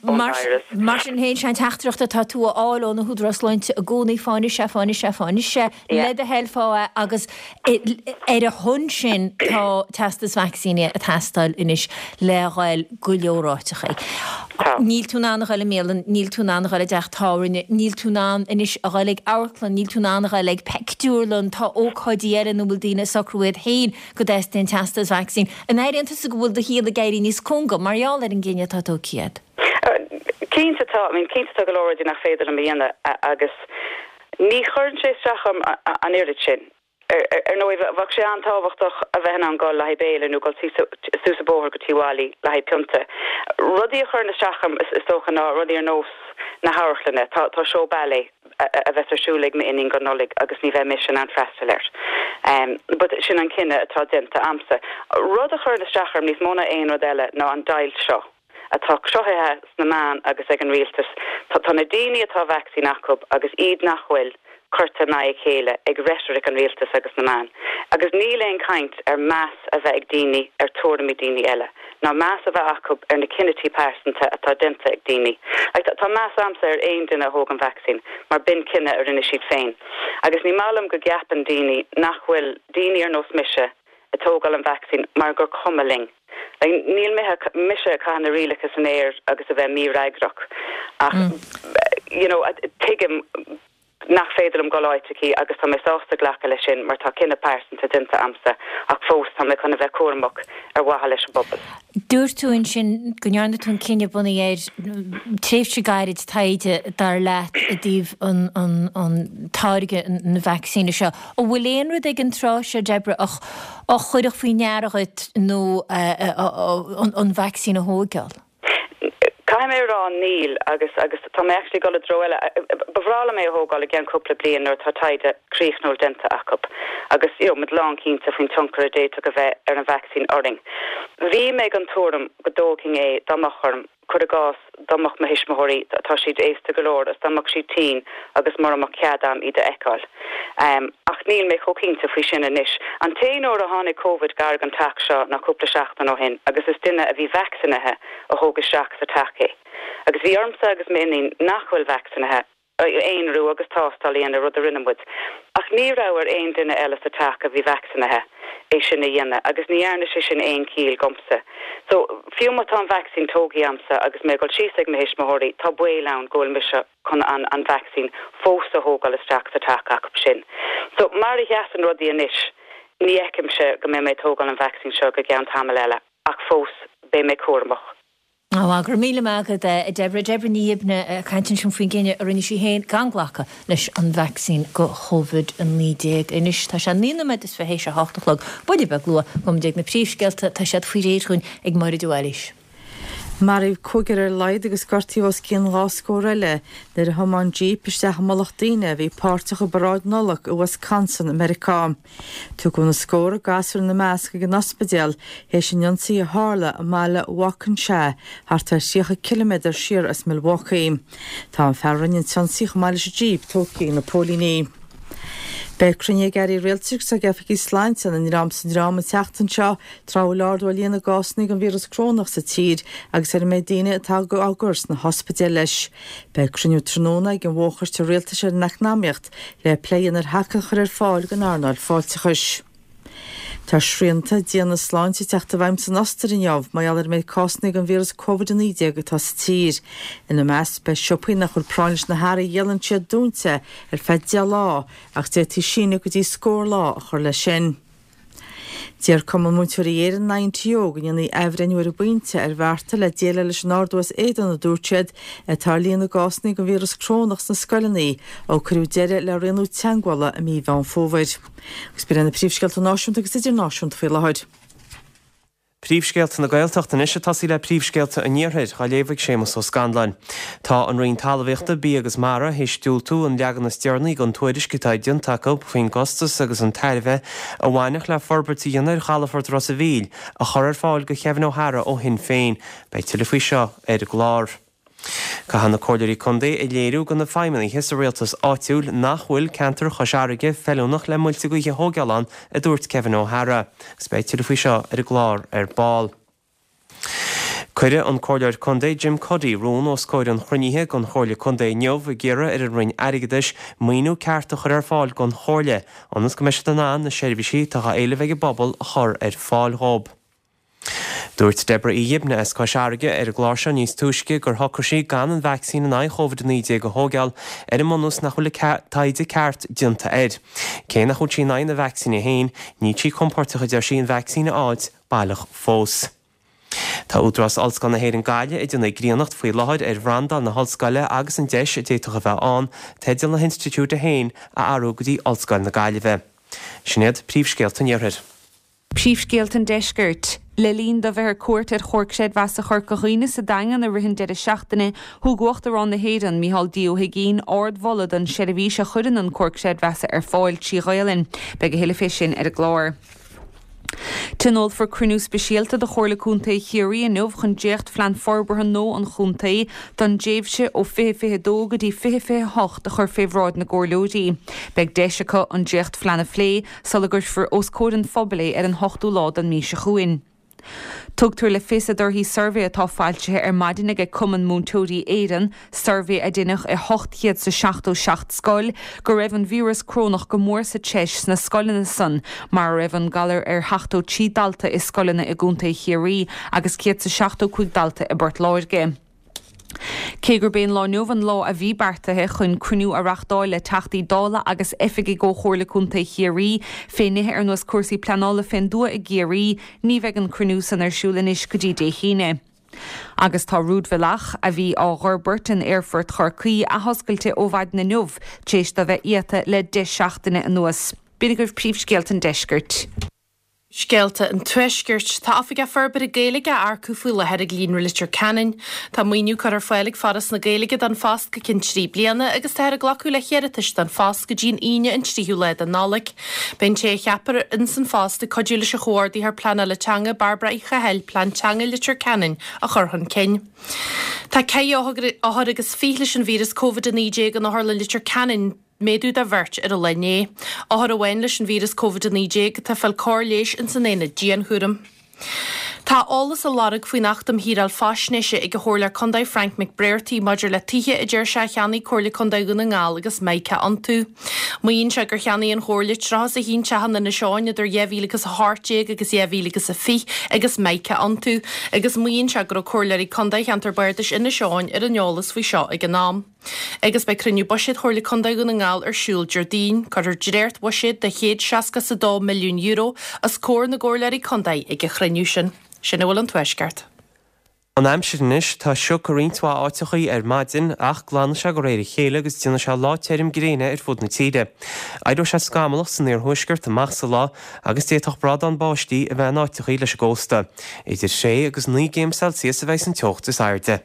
Mar sin héin sein teachtraachta tá tú áil ó na húdrasleinte a gcónaí fáinne se fáinne se fáinne se le a heilfá agus ar a hunn sin tá testas vaccíine a testáil inis leáil go leoráitecha. Níl túnán gaile mélan, níl túnán gaile deach tárinne, níl túnán inis a gaiig áirlan, níl túnán gaile pectúrlan tá ócádíar nó bhfuil dína sacrúid héin go déis den testas vaccín. An éirontas sa bhfuil de híal a gaiirí níos conga, marall ar an gcéine tá tóciad. Cínta tá, I mean, cínta tá go leir dí nach féidir am dhéana agus ní chuirn sé stracham an irid sin. Er no bhah sé antáhachtach a bheitna an gáil lehí béile nó gáil súsa bóthir go tíhálaí lehí pianta. Rudí a chuir na stracham is tócha ná rudí ar nós na háirlanne, tá seo bailé a bheits arsúlaigh me inon go nolig agus ní bheith mis an freistaleir. Um, but sin an cinenne atá dinta amsa. Rud a chuir na stracham níos móna éon rud eile ná an dail seo. Atá crothaithe na man agus ag an rialtas. Tá na daoine atá vaccín acu agus iad nachhfuil curta na ag chéile ag rhetoric an rialtas agus na man. Agus níl éon caint ar meas a bheith ag daoine ar tóramí daoine eile. Ná meas a bheith acu ar na cinnetí pásanta atá dinta ag daoine. Tá meas amsa ar aon duine a thóg an vaccín, mar bin cinenne ar rinne siad féin. Agus ní málam go gapan daoine nachhfuil daoine ar nós mise a tógáil an vaccín mar gur cumaling. Níl mise cá na rialachas an éir agus a bheith míreagrach. Ach, you know, tuigim nach féidir am goláiticí agus tá mé sásta ghlacha lei sin mar tá cinenne pásanta dinta amsa ach fós tá mé chuna bheith cuaramach ar watha leis an bobbal. Dúirtún sin gonearna tún cinenne buna éir tréifse gairid taide dar leat a dtíobh an táirige na vaccíne seo. ó bhfuil éon rud ag an trá se debre ach á chuideach faoi nearagad nó an vaccín a hógeal. Cai mé rá níl agus agus tá mé actually go le droile bhrála mé hógáil gceann cúpla bliain nó tá taide críochnúil dinta acu agus io mid lán cínta faoin tionchar a déta go bheith ar an vaccín oring. Bhí mé an túram go dóking é damachorm chud a gás damach ma hisismathirí tá siad éasta golóir as damach siad tí agus mar amach ceadam iad a eáil. Um, ach níl mé chocínta faoi sin inis. An téin ó a tháinig COVID gar an taach seo na cúpla seachtain ó hin, agus is duine a bhí vaccinathe a thógus seach sa taché. Agus bhí ormsa agus méonaí nachhfuil vaccinathe éon rú agus tástalíon a rud a rinnimmuid. Ach ní raibhar aon duine eile sa taach a bhí vaccinathe é sin na dhéanana, agus níarna sé sin éon cíl gomsa. So fiú má tá vaccín tógaí amsa agus mé goil síos ag na hisismathirí tá buélán ggóil mise chun an, an vaccín fós a thógáil isteach sa taach acu sin. So mar i heasan rudí inis ní eicim se go mé mé tógan an vaccine seo go gan tamile ach fós bé mé cuamach. Á gur míle agad a debre debre níomne caiintin sin faoin gine ar rinne sí héin ganglacha leis an vaccín go chovid an lídéag inis tá se níime is fehééis se hátalog, Budi be glua gom déag na príomhsgeilta tá sead faoi réirún ag mar dúáis. Mar ih cúgur ar leid agus gortíhs cían láscóile de a Hamán Jeep is de malachtaine bhí páirrtacha baráid nolach ó Wisconsin, Americá. Tú gona scóra gasfar na measca go nospedéal hééis sin Jonsaí a hála a mála Wacanse hartar siocha kilometr siar as Milwaukee. Tá an ferrann Jonsaí mála sé Jeep tócaí na Pólíní. Becrinne geirí réalteach sa gefik Íslandsan in ramsan drama teachtan seo trá lárdhil líana gásnig an vírus crónach sa tír agus ar médíine atá go águrs na hospital leis. Becrinne tróna ag an bhchart te réalta sé nachnámiocht le pléan ar hacachar ar fáil gan Arnold fáiltechas. Tá srianta díana sláinte teachta bhaim san ostar in jobh mai allar méid cásnig an vírus COVID nineteen go tá sa tír. Ina meas be sioppaí nach chur práinis na Harry dhéalann siad dúnta ar feidia lá ach dé tí sinna go dtí scór lá a chur le sin. Díar cum an múteoir an naintíog in í ehrenúir a buinte ar bharta le déile leis nárdúas éan na dúrtead a tarlíonna gásnig go vírus crónach na scoilnaí ó cruú deire le réanú teanghála a mí bhain fómhaid. Gus bí na príomhsceilta náisiúnta agus idir náisiúnta fé lehaid. Príomhscéalta na Gaeltachta is tasí le príomhscéalta a níorthaid cha léomhaigh sémas ó Scanlain. Tá an rion talmhaíochta bí agus mara hís dúiltú an leagan na stearnaí gon tuairis gotáidean takeú faoin Gostas agus an tairmheith a bhhainech le forbartí dionar chalafort Ros a bhíl a chur ar fáil go Cheimhin O'Hara ó hin féin bei tuilefhui seo ar glár. Ca hanna cóidirí condé i léirú gan na feimimení his a réaltas áitiúil nachhfuil cantar chosearige felúnach le multi go i hógeán a dúirt Cheimhin O'Hara, spéitiú faoi seo ar glár ar ball. Cuire an cóideir condé Jim Cuddy rún os cóir an chrunníthe gon chóirle condé neomh a ggéire ar an rinn aigeis míú ceartta chur ar fáil gon chóirle, anas go meisi an ná na seirbhísí tá éile bheith bobbal a chur ar fáilthób. Dúirt Deborah í dhibne as cóisearige ar gláirse níos túisce gur thocraí gan an vaccín an COVID nineteen go hógeal ar manús nach chula taide ceart dionta air. Cé nach chut sí na na vaccína hain, ní tí compórtacha deir sí an vaccína áid bailach fós. Tá údras alscan na héir an gaiile i duna gríanacht faoi láid ar bhrandal na hallscoile agus an deis a déitocha bheith an teidir na Institute a hain a arúgadí alscoil na gaiile bheith. Sinead príomhscéalta níorthaid. Príomhscéalta deisgurt. Le lín do bheith cuairt ar chóirc séad bheas a chur goghine sa dagan a rihin de seachtainna thuguacht arán na héan míhall dío higén ord volad an seirbhí a chudan an chóirc séad bheasa ar fáil tí ghailinn be go héile fisin ar a glár. Tinol for crunú speisialta de chóirla cúnta chiaí a nuamh chun décht flean forbartha nó an chúntaí don déobhse ó fiche fiche dó go dtí fiche fiche hocht a chur féhráid na gcóirlóidí. Beg déisecha an décht fleanna phlé sal a gur for oscódan fphobalaí ar an hochtú lád an míse chuin. Tugtar le fésadar hí survey atá fáilte ar maidine ag cuman múntóí éan, survey a duineach i hochtchéad sa seachtó seacht scoil, go raibh an vírus crónach go mór sa teis na scoilena san, mar raibh an galar ar heachtó tí dalta i scoilena i gúnta chiaí agus céad sa seachtó chuig dalta i burt láirge. Cé gur béon lá nuamhan lá a bhí beartathe chun cruniú a reachtáil le teachtaí dála agus ifigí go chóirla cúnta chiaí, féinithe ar nuas cuasaí planála fin dua i ggéirí, ní bheith an cruniú san arsúlanis go dtí dé chéine. Agus tá rúdmhilach a bhí á Ghurbert in Airfurt chorcaí a hoscailte ó bhaid na nuamh, tééis do bheith iata le de seachtainna an nuas. Bína gur príomhscéalta deisgurt. Scealta an tuisgurt tá afige forbar a géige arcú fuila head a glín Literature Canon, Tá muoinú chu ar fáilig faras na géige don fast go cin trí bliana agus tá a glaú le chéiritas don fast go dín ine an tríú le an nálaigh. Ben sé cheapar in san fast a codúla se chóirdaí ar plana letanga Barbara i chahel plantanga Literature Canon a churhan cin. Tá cé áthir agus fílis an vírus COVID nineteen an áthla Literature Canon méadú a bhirt ar a lené, áthar a bhain leis an vírus COVID nineteen tá fel cóirléis in san éine dían thuúram. Tá álas a larug faoi nachtam híral fásneise ag go thóirla condaid Frank McBrearty maidir le tithe i ddeir se cheannaí cóirla condaid gona ngáil agus maice antú. Muoíonn se gur cheannaí an chóirla trás a hín tehanna na seáin idir dhéhhílagus a háirtéag agus dhéhhílagus a fi agus maice antú, agus muoíonn se gur chóirlaí condaid cheantar beirtas ina seáin ar an neolalas faoi seo ag an nám. Agus be cruniú boisiid chóirla chundaí go na ngáil ar siúil Jardín, chu ar dréirt boisiid de chéad seasca sa dó milliún euro as cór na ggóirleirí chundaí ag a chruniú sin. Sin bhfuil an tuaisceart. An aimsirnis tá seo go rionntá áitichaí ar maidin ach glána se go réir chéile agus duna se látéirim gréine ar fud na tíide. Aidir se scamalach san ar thuisgurt amach sa lá agus déach brad an báistí a bheith áitichaí leis gósta. Idir sé agus ní géim Celsius a bheith an teocht is airde.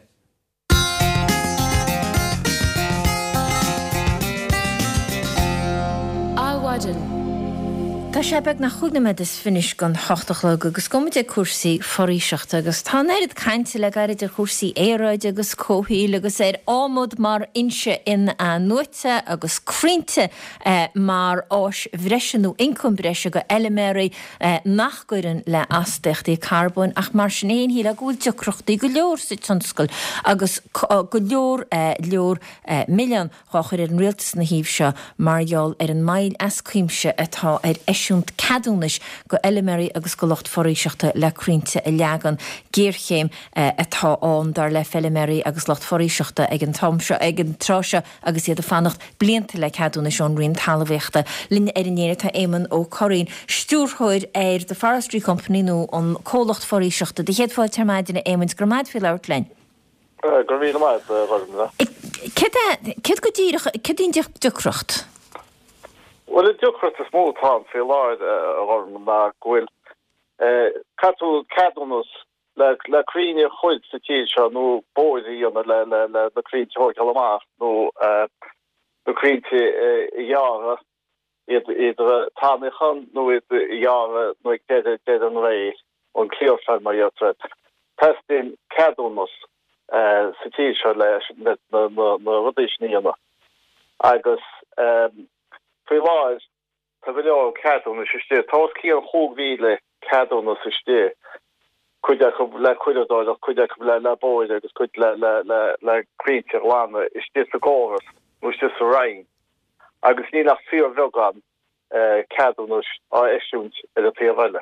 Tá sé beag na chuúnaid is finis gan chochtachló agus gomid cuasaí foríseachta agus tá éad caiinte le gairid a chusaí éráid agus cóthaí agus é ámod mar inse in a nuite agus crinte eh, mar ás bhreisinú incombreise go eleméí eh, nachgurann le asteachtaí carbón ach mar sin éon hí le gúil decrochtaí go leor sa tionscail agus go leor eh, leor eh, milliún cháchar ar an rialtas na híomh seo margheall ar an mail ascuimse atá arisiúnt cadúnis go eleméí agus go locht foríseachta le crinte a leagan géirchéim eh, atá an dar le feleméí agus locht foríseachta ag an tomse ag an tráise agus iad a fannacht blianta le cadúnis an rion talhhéachta linne ar an éire tá éman ó choín stúrthóir ar de Forestry Company nó an cólacht foríseachta de héadháil termáidina émans gramáid fi leir lein. Gur mí maid ragna. Cid go díirech cid dín decrocht? Well, it dúchart is mó tá fé láid na ghfuil catú cadúnas le leríine chuid sa tí seo nó bóidí an le le le lerín teir amach nó leríte iheara idir tánichan nó iheara nó ag de de an ré an cléorfein mar jotre. Testin cadúnas sa tí seo le na rudéisníana agus Fé láis tá bhfuil leor cadún is isté tá cí an chóghíle cadún is isté chuide le chuidedáid ach chuide le le bóid agus chuid le le le leríte lána isté sa gáras nó isté sa rain agus ní nach fíor bhegan cadún á eisiúnt ar a taobhile.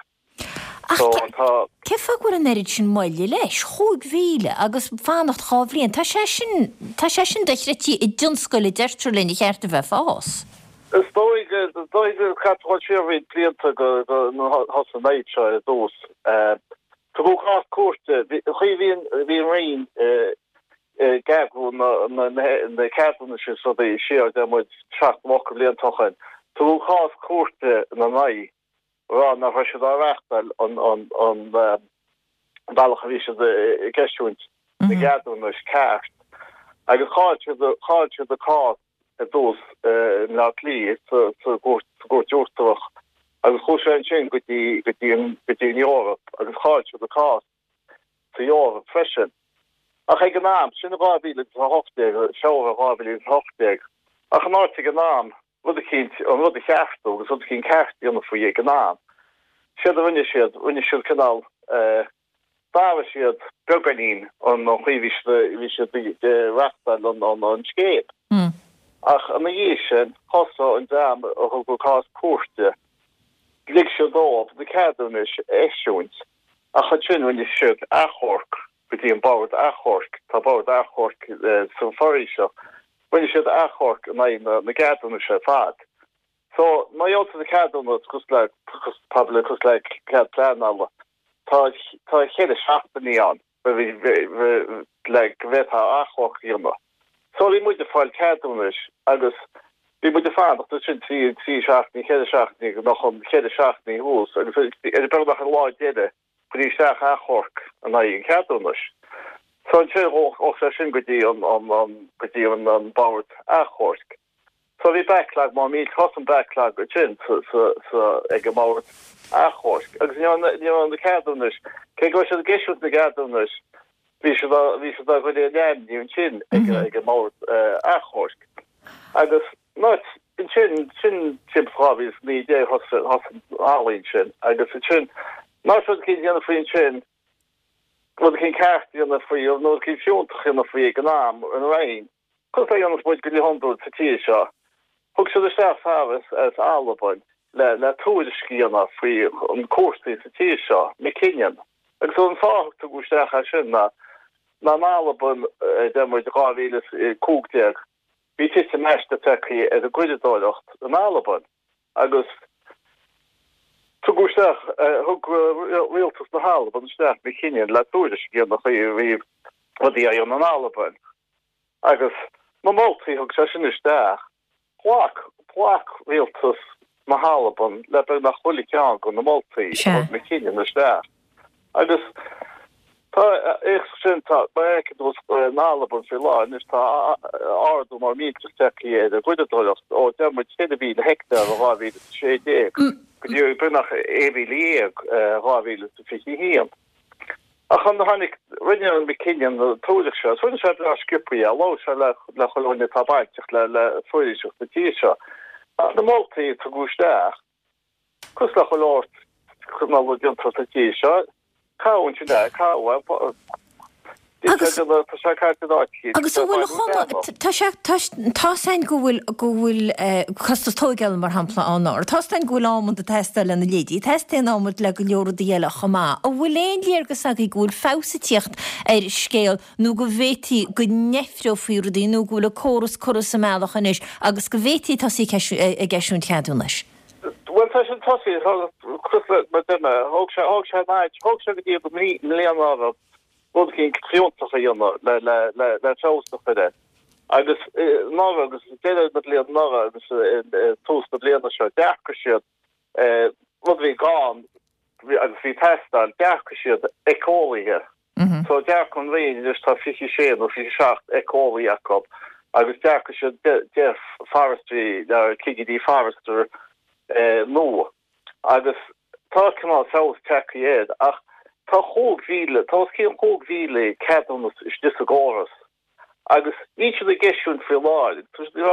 Cefa gur an éid sin maiile leis chóghíle agus fannacht chábhlíonn tá sé sin tá sé sin deithretí i dúnscoil i deirtrúlinn i cheart a bheith fás. Is dóige dóige catráisiirhí blianta go has an éid seo a dós. Tá go gás cuairte chuí bhíon bhíon raon gaghú na cadúna sin so é siar de muid teach mo go blion tochain. Tá go gás cuairte na naí rá nach se áreachtal an an an bailach ví de geisiúint na gadúna ceart. Agus cháilte cháilte de cá a dós na lí go dúirtach agus cho sé sin gotí gotí gotí in Europa agus cháilte de cá sa Europa fresin. Ach ag an náam sin rábíle a hochteg seo rábíle hochteg. Ach an áte an náam rud kind an rud chechtú agus rud cinn cechtí an faoi ag an náam. Siad a rinne siad rinne siad canál dáha siad beganín an an chuhí ví de rastal an an an scéip. Ach an dhé sin hosa an dam a go cá cuate lig se dá de cadúnis eisiúint a cha sin rinne siad achork betí an bád achork tá bád achork san forí seo rinne siad achork na na gadúna se fad. So my also the cadon was just like public was like cad plan alla. Tá tá chéile seachtaí an vi like veta achwach yma. So vi mu de fáil cadúnis agus vi mu de fan sin tí tí seachtaí chéile seachtaí noch an chéile seachtaí hús agus er be nach an lá déide chudí seach achork an na cadúnis. So an sé och sé sin godí an an godí an an bouwt achork. So vi backlag má mí cosm backlag go sin ag má achos. agus an de cadúnis ke go se geisiú na gadúnis ví ví go leimún sin ag má achos. agus ná in sin sin tiprávis ní dé has álín sin agus sin ná cin anna faoin sin go cin cechtí anna faí nó cin fiúntach anna faí gan náam an rain. Cos an muid go hundú sa tí seo. Hug se de staff havis as Albain le le toskiana fri an kosti sa tí seo me Kenyan. Ag so an fá go steach sin na na nálabun demid gávílas cúgteag. Bhí si sem meiste teí ar a gcuidedáilecht an nálabun agus tuúisteach thug rialtas na hálabun steach na chinine le túidir gé nach bhí dí an an nálabun agus má mátaí thug se sin isteach Plák plák rialtas na hálabun le be nach chulik cean go na mátaí na chinine na steach agus Tá éich sin tá beice dos nálabun fi lá is tá ardú mar mí teí a gcuidedáilecht ó demuid siad bhí na hectar a ráhí sé dé. Go bunach éhí léag ráhíle fi híam. A chu na hánig rinne an bicían tóidir se, fu se le skipuí a lá se le le choine tabbaiteach le le foiiseach na tí se. Na mátaí tá gúisteach. Cos le cho láirt chu ná dion tratí se. Cáhain sin dé cá agus bhfuil tá sein go bhfuil go bhfuil chustas tógeil mar hampla anáir. Tá ein ghfuil ámund a teststal lena lédí, testin ámund le go leor díile chamá. a bhfuil éon léargus a ghfuil fásatíocht ar scéal nó go bhétí go nefriú fiúdaí nó ghfuil a choras choras sa meach inis agus go bhétí tá sí a gceisiún teadúnas. Well, sin tosi hoog se naid hoog se die op mi lean bod geen kriontach jonne le le le le choostach fede. Agus na agus de dat le na agus toast dat le se derkesiet wat vi gaan agus vi test an derkesiet ekolige. So der kon we dus ta fi sé of fi schacht ekoli Jacob agus derkesiet def forestry daar kigi die forester nó agus tá cumá saolas teíad ach tá chóghíle tá cían chóghíle ceannas is dis agóras agus ní a geisiún fi láil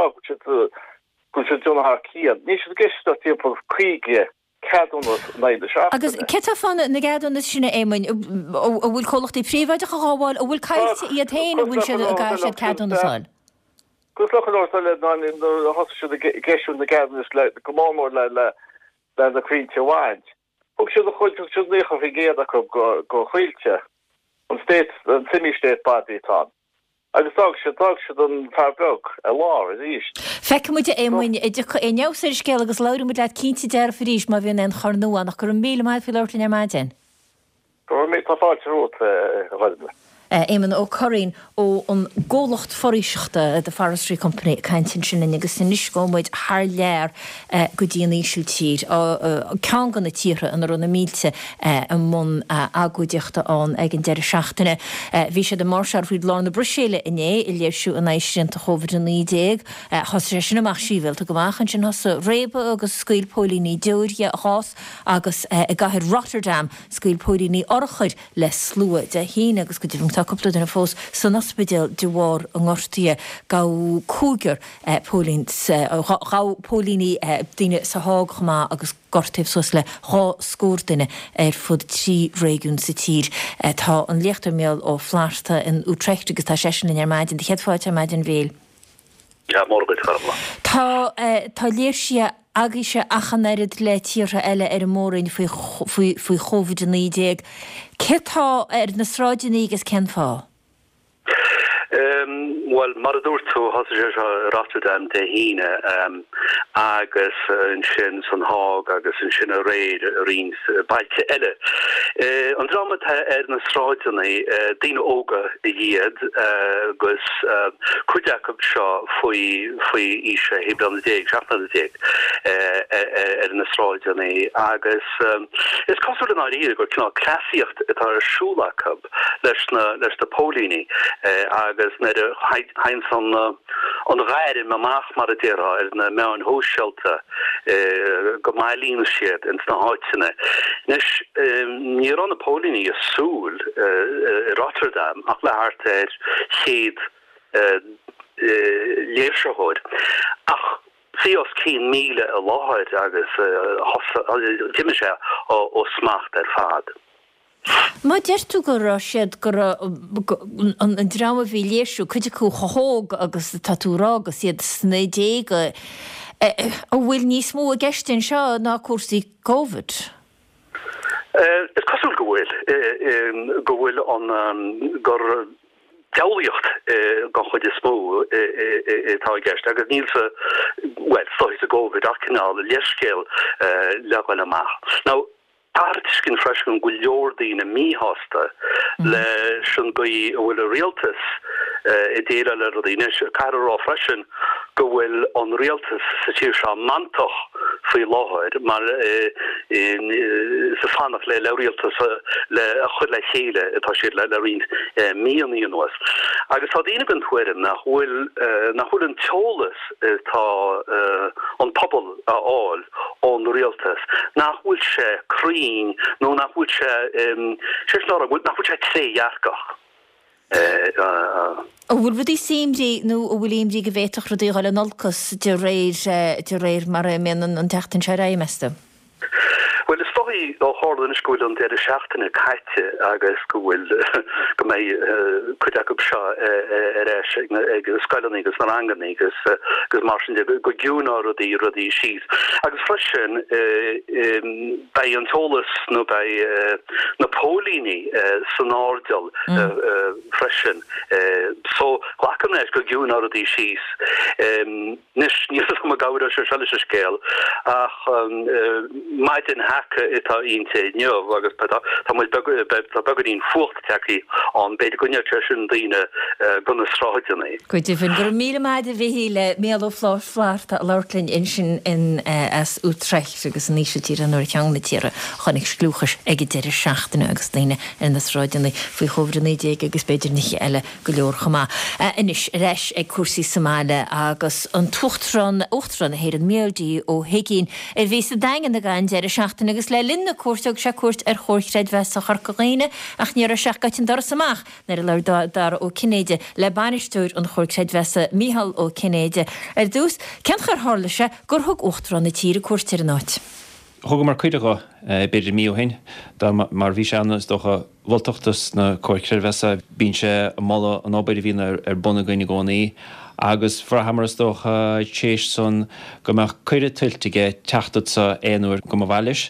go se dúna cían ní a geiste típa chuige ceannas naide se agus ce fanna na gaúna sinna émainin ó bhfuil cholachtí príomhaide a cháháil ó bhfuil caiite iad tain a bhfuil se a gá sé ceannasáil. Gus le le has geisiú na ganis le gomór le le le na Queenhaint. Ug si a chuil sinécha fi géad a go go chuilte an state an semi-state badítá. Agus dag se dag se an farbeg a lá is íist. Feice muide émoin é neusir scéil agus leir mu le cinnti dear farís má bhíon an charnúán nach gur an mí mai fi leirtain ar maidin. Go mé tá fáilte rót a éman ó choín ó an ggólacht foríiseachta de Forestry Company caiintin sin agus sin níos gomid haar léir go dtíana íisiil tír cean gan na tíre an runa mílte an mún agóideachta an ag an deire seachtainine. Bhí sé de marsar fúd lá na Bruséile iné i léirsú an éisiint a chovid an nídéag has sé sin amach síhil a gomachan sin has rébe agus scuil pólíní deúrge hás agus i gahir Rotterdam scuil pólíní orchuid le slua de hí agus go dtíh couple in a fós san ospedal de war an ortia gá cúgur pólins gá pólíní duine sa hágchama agus gortih sos le há scórdine ar fud trí réún sa tír tá an leachtar méall ó flásta in Utrecht agus tá sesin in ar maidin de cheadfáid ar maidin véil. Ja, morgen charla. Tá tá léirsia agise achaneirid le tíre eile ar mórin faoi chovid an nídéag. Ketá ar na sráidiní agus cen fá? Um, well, mar a dúirtú has Rotterdam de híine um, agus uh, an sin san hág agus an sin a réid rins uh, bailte eile. Uh, an dramat ar na sráidiní uh, dína óga i dhéad uh, gus uh, chuideachab seo faoi faoi ise heblan na déag, seachna na déag ar na sráidiní agus um, is cosúil an áíad gur cná clasiacht atá siúlachab leis na leis na pólíní uh, agus net de hein van an rijden ma maag maar het er in me een hoofdshelter gemailien shit en na houtne nes hier aan de Polinie is soel Rotterdam ach le hart heet leersehoor ach Fios cén míle a láhaid agus tiime sé ó smacht ar fad. Má deirtú go rá siad gur an drama bhí léisiú chuide chu chothóg agus tatúrá agus siad snédéige a bhfuil níos mó a gceistin seo ná cuasaí COVID. Is cosúil go bhfuil go bhfuil an gur Teocht gan chud is smó tá gist agus nílse well stois a go a canal lescéil le ma. Now Artiscin freisin go leordí na míhasta le sin goí bhfuil a réaltas i ddéire le rodíine carrá freisin go bhfuil an réaltas sa tíir se mantoch faoi láthir mar sa fannach le le réaltas le a chud le chéile atá siad le le riint míonaí an nuas. Agus tá daine an thuirim nach bhfuil nach bhfuil an teolalas tá an pobl a áil ón réaltas nach bhfuil sé crí no nach bhfuil sé sé ná bhfuil nach bhfuil sé sé dhearcach. bhfuil bhí simdí nó ó bhfuil imdí go bhéach rodí gáil an olcas de réir de réir mar mé an teachtain se ra measta. Well is stoí ó hádan scoil an dead seachtainna caite agus go bhfuil go mé chuideach go seo éis ag scoilean agus na rangan agus gus mar sin go giúná rodí rodí síos. Agus freisin bei an tólas nó bei napólíní san árdal freisin. So chhlachan éis go giúná rodí síos. Nis níos go gáire se se scéal ach maidin hacke itá ínte nniuh agus tá bagarín fucht teí an beidir gonne sin daine gona sráidenaí. Cuidirn gur mí maid a bhíle mé ó flás flaart a leirlinn in sin in as Utrecht agus níos tíre nó teangna tíre chunig sclúchas ag deidir seachtainna agus daine in nasráidenaí faoi chomhranna dé agus beidir nicht eile go leor chamá. Inis reis ag cuasaí Somáile agus an tuchtran óchtran héir an méaldí ó hégén ar bhí sa dagan na gáin deidir seachtainna agus le linna cuairteach se cuairt ar chóirchreid bheits a charcaghine ach níar a seachgaitin dar samach nar a leir dar ó Cinnéide le banisteúir an chóirchreid bheitsa Míhall ó Cinnéide. Ar dús, cean chur hála se gur thug óchtran na tíre cuairtear an áit. Thug mar chuideá beidir míohain mar bhí seannas docha bhilteachtas na chóirchreid bheitsa bín sé mála an ábaidir bhín ar buna goine gcónaí agus frahamaras dócha tééis son go meach chuide tiltige teachtat sa éanúir go bhhailis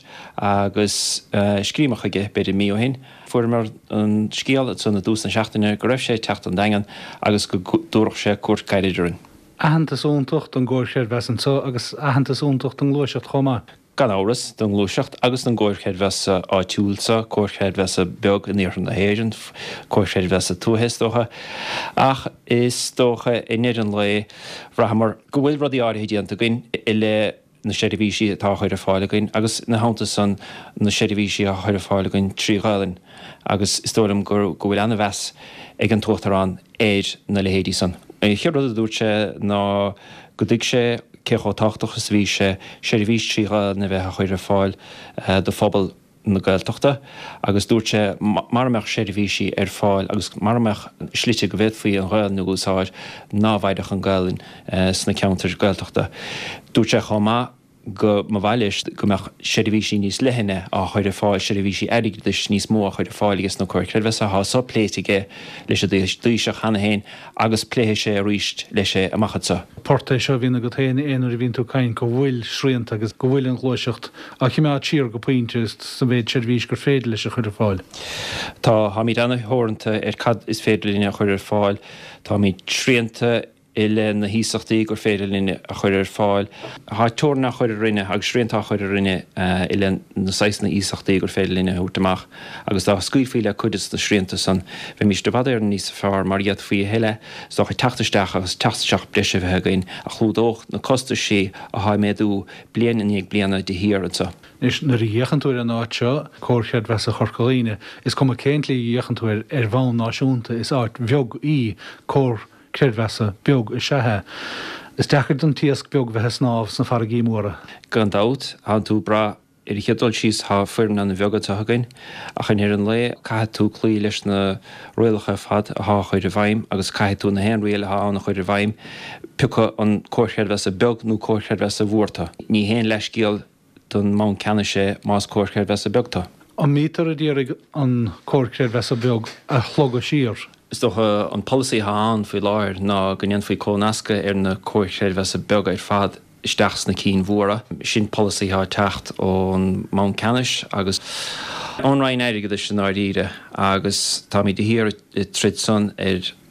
agus scríimeach aige beidir míohain. Fuair mar an scéal san na dús na seachtainna go raibh sé techt an dagan agus go dúrach sé cuat caiididirinn. Ahantas úntocht an ggóirchéir bhesan so agus ahantas úntocht an glóisecht chomá. Gan áras don glúiseacht agus an ggóirchéir bheasa áitiúilsa, cóirchéir bheasa beag in níor na héireann, cóirchéir bheasa túhéis dócha. Ach is dócha i néireann le bhreahamar go bhfuil rudí áirithe díanta gin i le na seirbhísí atá chuir fáilagain agus na háanta san na seirbhísí a chuir fáilagain tríáilin agus is tólam gur go bhfuil anna bheas ag an tuachtarrán éid na lehéadí san. Chiaad a dúirte ná go dtí sé cecho táchtachas bhí sé seirbhís tríá na bheith a chuir fáil do phobal na Gaeltachta agus dúirte marmeach seirbhísí ar fáil agus marmeach slíte go bhéad faoi an ghail na gúsáid námhaidech an gaalinn sna ceantar Gaeltachta. Dúirte chomá go má bhailis go meach seirbhísí níos lehinne a chuir fáil seirbhísí airigis níos mó a chuir fáilgus nó chuircréid bheits a há pléitige leis a dúise chana héin agus pléthe sé a ríist leis sé amachchatsa. Porta seo bhína go taana éanaar bhín tú cain go bhfuil srianta agus go bhfuil an glóiseacht a chi mé tír go pointe sa bhéad seirbhís gur féidir leis a chuir fáil. Tá ha míid anna thoranta ar cad is féidir líne a chuir fáil, tá míid srianta ile na hísachtaí gur féidir líne a chuir fáil. Tá túna chuir rinne agus srianta chuir rinne ile na seisna ísachtaí gur féidir líne útamach agus tá scuilfíle chuidas na srianta san bheit mís do bhadar níos fear mar iad faoi heile so chu tataisteach agus taisteach breise bheit gain a chlúdócht na costa sé a ha méadú blian in ag blianana de hir ansa. Is na dhéchanúir an áitseo cóirchead bheits a chorcaíine is cum a céintlaí dhéchanúir ar bhain náisiúnta is áit bheog í cór Credvesa beag i sethe. Is dechar don tíasc beag bheith snáb san far gímóra. Gan dát an tú bra ar i cheadol síos há firm na bheagad tuthagain a chan ar an le caithe tú clí leis na roialacha fad a há chuir a bhaim agus caithe tú na hen roiile há anna chuir a bhaim picha an cóirchead bheits a beag nó cóirchead bheits a bhórta. Ní hen leis gíal don má ceanna sé más cóirchead bheits a beagta. An mítar a ddírig an cóirchead bheits a beag a chlog a sír. Is doch uh, an policy haan fwy lair na gynnion fwy cónasca ar na cóirchead bheits a beag ar fad isteachs na cín mhóra. Sin policy há techt ón Mount Canis agus an rain éige sin áíre agus tá mí de hir i trid son ar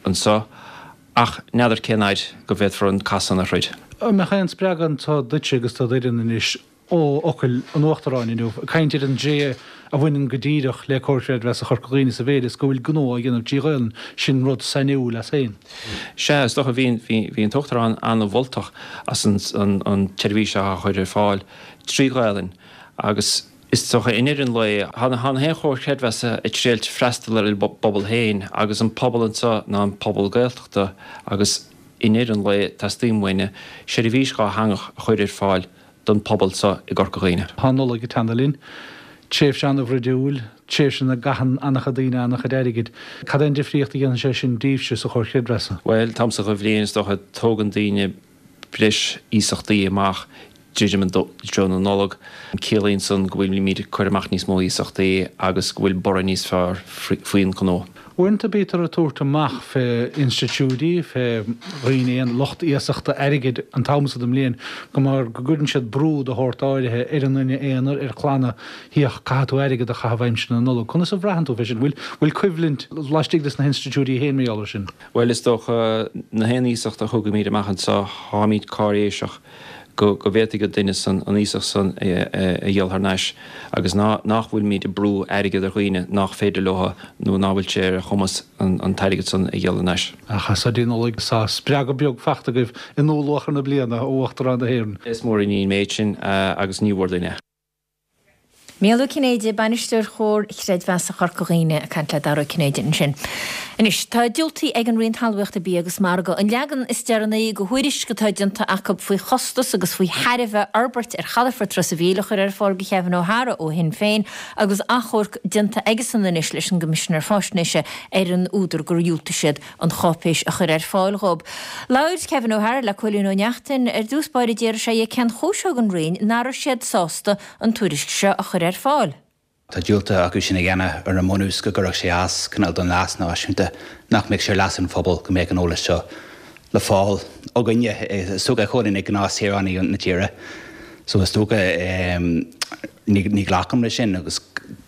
an sa ach neidir cénaid go bhéad for an casan a chuid. Me chaan spregan tá dute agus tá idir is ó ocail an uachtarráinú. Caintir an dé a bhainean godíireach le cóirfead bheits a chorcaíine sa bhéidir go bhfuil gó a gginmh díghil sin rud sanniú le féin. Se is do a bhíon hí an tuchtarrán an bhvoltach as an teirhí se a chuidir fáil tríáilin agus is tucha inéan le hána hána hé chóirchéad bheitsa ag tréalt freistal ar bobbal héin agus an poblbalanta ná an pobl gailteachta agus inéan le tastíimhaine sé bhís gá hangach chuidir fáil don poblbalsa i gorcaíine. Hanla go tanlín, tréh sean a bhreúil, tréh sin na gahan annach daine annach déirigid. Cad an difriocht gan sé sin díobse sa chóirchéad bheitsa? Well, tamsa go bhléon do a tógan daine bris ísachtaí amach Digiman John an nolog Keelín san gohfuil mí chuirach níos mó ísachtaí agus gohfuil bor níos fear faoin canó. Bhainta bétar a túirta amach fé institúdí fé riíon locht íasachta airigid an támsa am léon go mar go gúann siad brúd a thirtáirithe ar an nuine éanaar ar chlána híoch catú airigid a chahaim sin an nolog. Chuna sa bhreahanú bhí sin bhfuil bhfuil cuihlint leistigdas na institúdí héon méáir sin. Well is doch na hen ísachta thugad míad amachchan sa hámíd cáréiseach go go bhéta go duine san an ísach san a dhéalthar neis agus nachhfuil míad a brú airigid ar chuoine nach féidir lotha nó náhfuil sé a chumas an tairigid san a dhéal neis. Acha sa dtíanaigh sa spreag beag fachta goibh in nóláchar na bliana óachtar an a héann. Is mór in méid sin agus níhdaine. Méú Cannéide banisteir chóir chréid bheas a chorcaíine a cant le darú Cannéidean sin. Inis tá dúltaí ag an rion talhacht a bí agus mar go an leagan is dearnaí go thuiris go taidianta acu faoi chostas agus faoi Haribh Albert ar chalafar tros a bhílachar ar fáil go cheann óthra ó hin féin agus achorc dinta agus san inis leis an gomisisinar fásneise ar an úidir gur dúlta siad an chopéis a chur ar fáil rob. Lair Kevin O'Hara le chuilún ó neachtain ar dúspáir déir sé ag cean chóiseog an rion nar siad sásta an tuairisce a chur ar fáil. Tá dúilta acu sinna gceanna ar na mnús go gurach sé as canal don lás náisiúnta nach méid sé leas an phobal go méid an ólas seo le fáil ó gine suga chuirn ag gná séránaí na tíire. So is tóga ní ghlacham le sin agus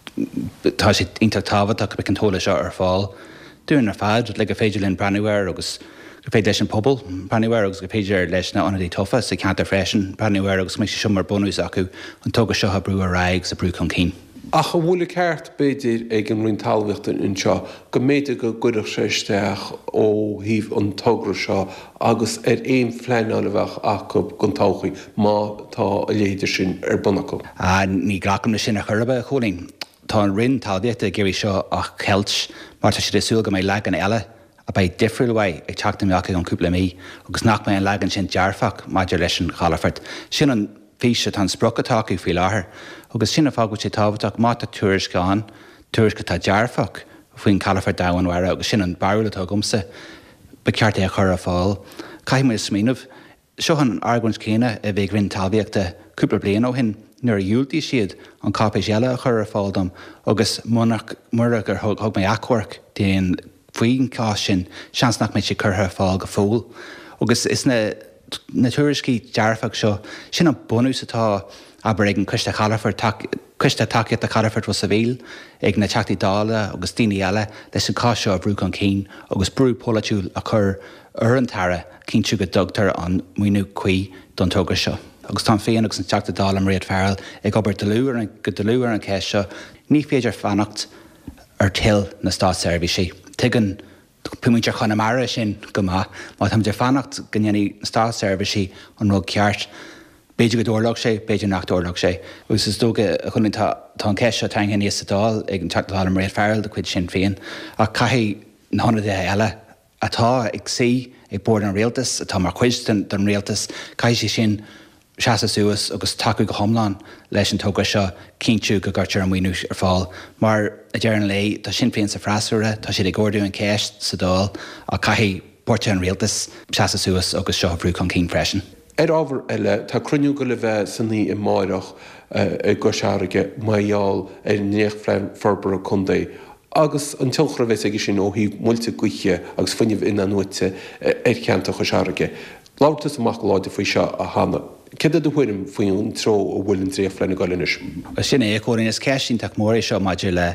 tá sé intach táhaach be an tóla seo ar fáil. Dúin ar fad le go féidir linn braniúir agus go féidir leis an pobal braniúir agus go féidir leis na anadí tofa sa ceantar freisin braniúir agus mé sé siomar bonús acu an tóga seo a brú a raig sa brú chun cín. Ach go bhfuil ceart beidir ag an rion talmhaachtain anseo go méide go gcuireach séisteach ó híomh an togra seo agus ar éon phleanála bheith acu gon táchaí má tá a léidir sin ar bunachú. A ní ghlacham na sin a churbe cholín. Tá an rion talmhaachta géirí seo ach ceilt mar tá si súil go mé le an eile a ba difriúlhaid ag teachtaíach an cúpla mí agus nach mé an legan sin dearfach maidir leis an chalafart. Sin an físe tá sprochatáú fao láthair agus sinna fágad sé táhaach mata tuairis gáin tuairis go tá dearfach faoin chalafar dahainhhar agus sin an barúlatá gomsa be ceart é a chur a fáil. Caiim is smíanamh seo an argans céine a bheith rinn talmhaachta cúpla blian ó hin nuair dúiltaí siad an cápéis eile a chur a fáildom agus murach gur thug mé achhaic déon faoin cá sin seans nach méid sé chutha fáil go fóil. Agus is na na tuairiscí dearfach seo sin an bonús atá aber ag an cuiste chalafar cuiste takeíocht a chalafart was sa bhíl ag na teachtaí dála agus daoine eile leis an cá seo a brú an cín agus brú pólatúil a chur ar an tara cínú go dogtar an muoinú chuí don tóga seo. Agus tá féin agus an teachta dála am réad fearil ag obair deluúar go deluúar an céis seo ní féidir fannacht ar til na stáitservisí. Tuigeann puimiidir chunamara sin go má má tá idir fannacht gannne stáitservisí an rud ceart. Beiidir go dúirlach sé, beidir nach dúirlach sé. Agus is dóga chun tá an ceisio teanga níos sadáil ag an teachtáil am réad fearil de chuid sin féin a caihí na honna eile atá ag sí ag bord an réaltas atá mar chuistan don réaltas caiisi sin seasa suas agus taú go thomláin leis an tóga seo cinú go gurtear an mhaoinú ar fáil. Mar a dearan lei tá sin féin sa freasúra tá siad ag gcóirú an ceist sadáil a caihí porte an réaltas seasa suas agus seo brú chun cín freisin. Er ábhar eile tá cruniú go le bheith sanní i máireach i go seaige maiall ar néochfleim forbar a chundé. Agus an tilchra bheits ag sin ó hí multa gcuiche agus funineh ina nuite ar cheanta go seaige. Látas amach láide faoi seo a hána. Céad a bhuiim faoin tro ó bhfuil an tríomhflein na gáilenis. Sinna é cóirín is ceisín teach mór seo maidir le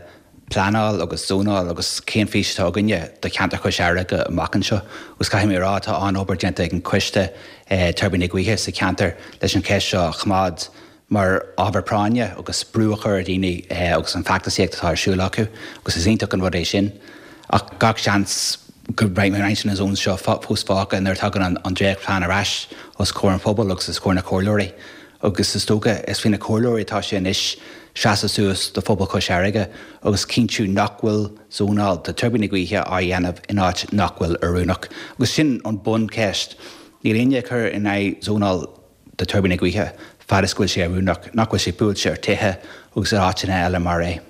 planál agus zónál agus céan fís táganne do cheantar chu seara go macan seo, gus caiim rá tá an obairgénta ag an cuiste turbinnig ghuithe sa ceantar leis an ceis seo chmád mar ábharpráine agus brúachar a daoine agus an factasíocht atá siúla acu, agus is ionach an bhd é sin. Ach gach seans go breid mar einsin is ón seo fúsfácha ar tugan an an dréag plán arás os cór an pobl agus is cór na cóirlóirí. Agus is tóga is fin na cóirlóirí tá sé inis seasa suas do phobal chu seaige agus cinú nachhfuil zónál de turbinnig ghuithe á dhéanamh in áit nachhfuil arúnach. Agus sin an bun ceist, ní réine chur in é zónál de turbinnig ghuithe fariscuil sé arúnach, nachhfuil sé búil sé ar tithe agus ar áitina eile mar é.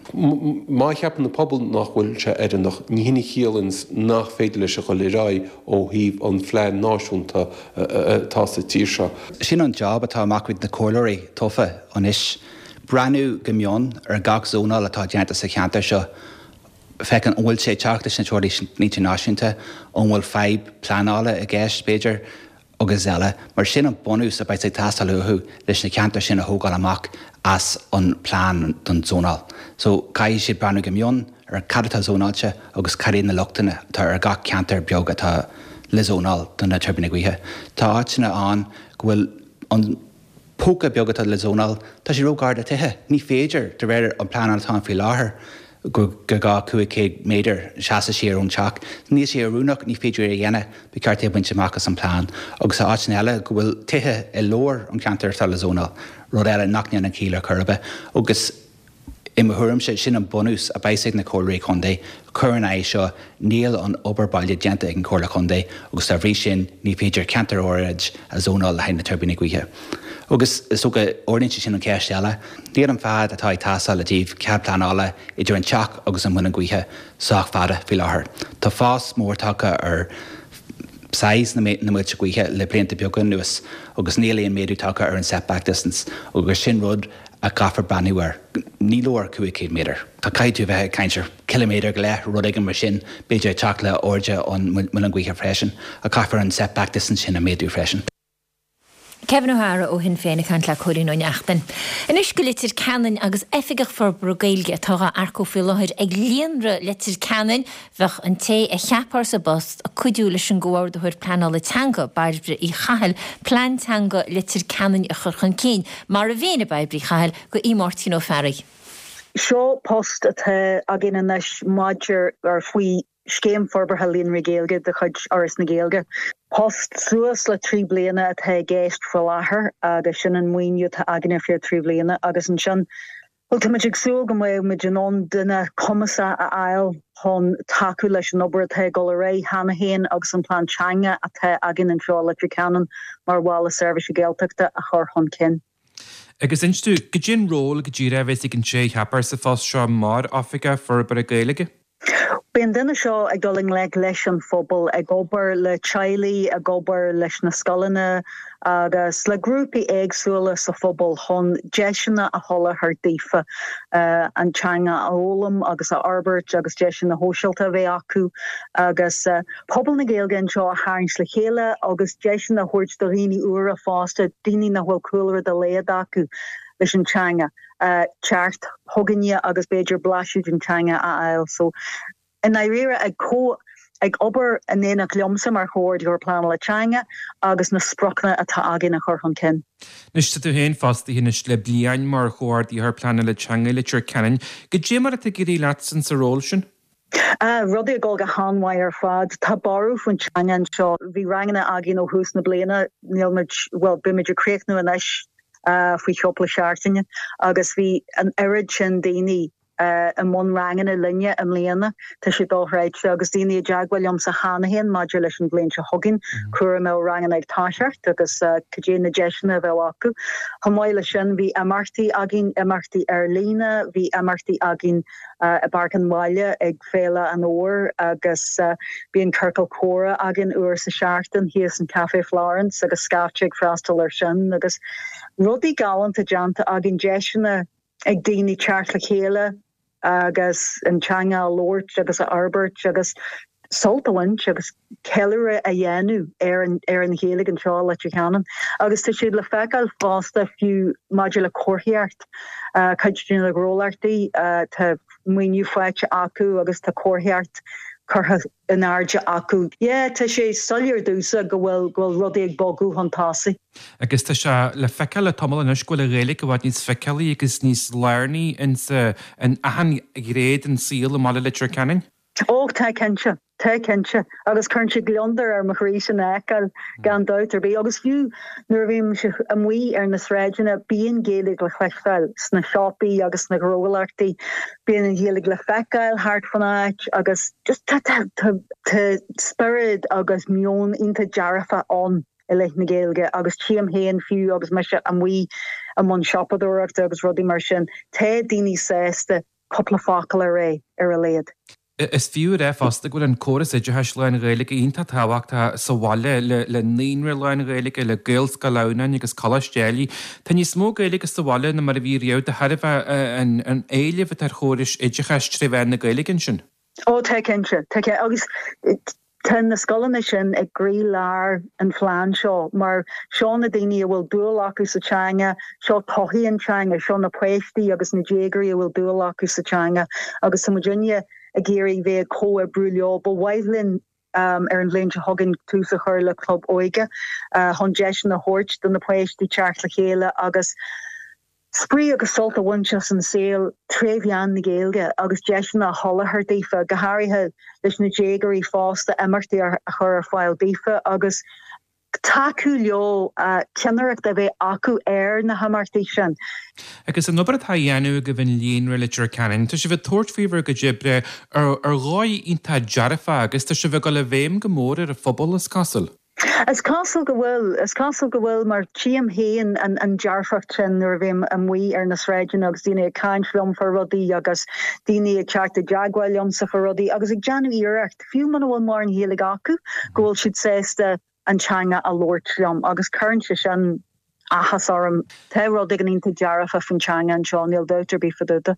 Má cheapan na pobl nachhfuil se éan nach níhinna chialans nach féidir leis a go le rá ó híomh an phlean náisiúnta tá sa tír seo. Sin an job atá amachhuiid na cóirlóirí tofa an is breanú go mion ar gach zónál atá déanta sa cheantar seo feic an bhfuil sé teachtas na teoirí náisiúnta ón bhfuil feib planála a gceist Beiidir agus eile, mar sin an bonús a beit sé tastalúthú leis na ceantar sin a thógáil amach as an plán don zónál. So cai siad breanú go mion ar cadtá zónáilte agus caríon na lochtainna tá ar gach ceantar beag atá le zónál don na turbinnig ghuithe. Tá áitina an go bhfuil an póca beagatá le zónál, tá sé rógáard a tithe, ní féidir de réir an plán atá fao láthair go gá cuaigh méidir seasa sé ón teach. Níos sé arúnach ní féidir a dhéine be ceart buinte amachchas an plán, agus á áitin eile go bhfuil tithe i lór an ceantar tá le zónál, rud eile nachnean an cíle churbe, agus imthúm sé sin an bonús a baisigh na cóirí chundé, churan é seo níl an oberbailile déanta ag an cóla chundé, agus tá bhrí sin ní féidir ceantar óid a zónál le hain na turbinnig ghuithe. Agus is ó go ordainte sin an ceist eile, díar an fad atá ag tasá le díobh ceab planála idir an teach agus an muna ghuithe sách fada fi láthair. Tá fás mórtacha ar sais na na muid ghuithe le blianta beagán nuas agus nílaon méadú tacha ar an setback distance agus sin rud a gafar banúir ní leir cuaig méidir. Tá caiidú bheith caiintear kilométer go le rud ag an mar sin beidir teach le óide an muna ghuithe freisin a gafar an setback distance sin a méadú freisin. Kevin O'Hara ó hin féinna cant le choirín óin achtain. Inis go litir canan agus efigach for brogéilge atága arco fi láthir ag líonra litir canan bheith an té a cheapar sa bost a cuidiú leis an ggóir do chuir planál le tanga baibre í chahail plan tanga litir canan a churchan cín mar a bhéna baibre chahail go í Martin O'Farry. Seo post atá a gin an eis maidir ar faoi scéim forbar halíon regéalge de chud áras na géalge. Post suas le trí bliana atá géist fo láthair agus sin an muoinú tá aganna fir trí bliana agus an sin ultimaigh súil go mé me an duine comasa a ail hon taú leis an obair atá go ré hena héin agus an plán teanga atá agin an seo electric canan mar bhála service géalteachta a chur hon cin. Agus instú go dtíon ról go dtí rahés ag an sé cheapar sa fás seo mar Africa for bar a gaelige? Bíon duine seo ag doling le leis an phobal ag obair le tealaí ag obair leis na scolanna agus le grúpi éagsúla sa phobal hon deisina a thola th dífa uh, an teanga a ólam agus a arbert agus deisina hóisiilta bheith acu agus uh, pobal na géalgan seo a háins le chéile agus deisina thuirt do rií uair a fásta daoine na bhfuil coolar de léad acu leis an teanga. Uh, Chart hoganne agus beidir blaisiú an teanga a ail. So in Nigeria ag có ag obair a néanach liomsa mar chóir gur plán le teanga agus na sprachna atá agin a chur chun cin. Nus tú héin fásta hinnis le bliain mar chóir í th plán le teanga le tuir canan, go dé mar a gurí lesan sa ról sin? Uh, Rudi a golga hanwai ar fad, tá barú fún teangan seo, bhí rangana agin ó hús na bliana, níl well, bimidir créichnú an eis Uh, fui chopla seartinge agus bhí an irid sin daoine uh, an món rangan a linne am léana tá sé dóhraid agus daoine deaghfuilm sa hánahéin maidir leis an bléin se hogin cuara mé rangan ag táseart agus uh, cadé na deisina bheith acu. Hamáile sin bhí amartaí agin amartaí ar lína, bhí amartaí agin uh, a barcan máile ag féile an óir agus uh, bhí an Kirkle Córa agin uair sa seartan híos an Café Florence agus scafteigh freastal ar sin agus Rudi galant a janta agin deisina ag daoine teart le chéile agus an teanga a Lord agus a Arbert agus soltahain agus ceile a dhéanú ar an ar an chéalaigh an seo electric canan agus tá siad le feicáil fásta fiú maidir le cóthaíart uh, caiidir le rólartaí uh, tá muinniu foiite acu agus tá cóheart chutha in airde acu. Ié, tá sé solir dúsa go bhfuil gohfuil rudí ag bogú hantása. Agus tá se le feiceil le tomil in iscoil a réala go bhhaid níos feiceilí agus níos learní in ahan gréad an síl a mála litir canin? Ó, tá kense. Tá kense agus chun se glondar ar maréis an eáil gan dautar bé agus fiú nuair bhím se amí ar na sréidirna bíon géalaigh le chleifeil sna shoppaí agus na grólaachtaí bíon an géalaigh le feicáil hart fanáid agus just tá spirid agus mion inta dearafa an i leith na géalge agus tíam héan fiú agus me se amí am an shoppadúachta agus rudí mar sin té daoine sésta coppla facail a ré ar a léad. Is fiú ré fasta go an choras idir heis lein réalaige ionta táhaachta sa bhaile le níonra lein réalaige le géils go lena agus cholastéalaí. Tá ní smó gaige sa bhaile na mar a bhí réo de headh an éileh tar choris idir cheis trí bheith na gailigin sin. Ó te kense agus ten na scolanna sin ag grí lár an phláán seo, mar seán na daine bhfuil dúil acu sa teanga, seo tohíí an teanga, seo na poistíí agus na dégraí bhfuil dúil acu sa teanga, agus sa Virginia a géirí bheith có a brúleo, ba waidlinn um, ar an léinte hagan túsa chuir le club oige, uh, hon deis na hort don na poistíí teart le chéile agus Sprí agus solta bhainteas an saoil tréimhhean na géalge agus deis na hollahar dífa go háirithe leis na dégarí fásta imirtaí a chur ar fáil dífa agus taú leo ceannaireacht a bheith acu air na hamartaí sin. Agus an nubar atá dhéanú go bhíon líon religiúr canin, tá si bheith tuairtfíomhar go dibre ar gáid ionta dearafa agus tá si bheith go le bhéim go mór ar a phobal is casal. As castle go bhfuil, as castle go bhfuil mar tíam héan an an dearfacht sin nuair bhím an mí ar na sréidean agus daoine ag cainfliom for rudaí agus daoine ag teart a deagháil liomsa for rudaí agus ag deanú iirecht. Fiú man bhfuil mar an héalaigh acu, go bhfuil siad sésta an teanga a lóirtliom agus chuirn se sin achas orm te rudaí an ionta dearafa fan teanga an seo níl doutar bí faduda.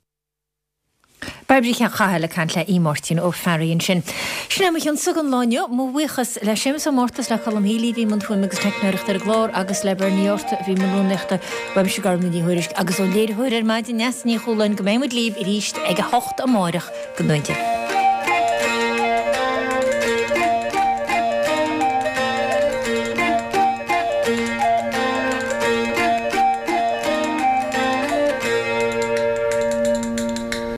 Barbrí cean chaile cant le ímórtín ó fearíonn sin. Sin am an sugan láineo mó bhuichas le sémas a mórtas le chalam hílí bhí man thuin agus techneireachta a glór agus le berníorta bhí man rúnneachta weim se garmna ní thuiris agus ó léirthúir ar maidin neas ní choláin go méimid líb i ríist ag a hocht a máireach go nóinte.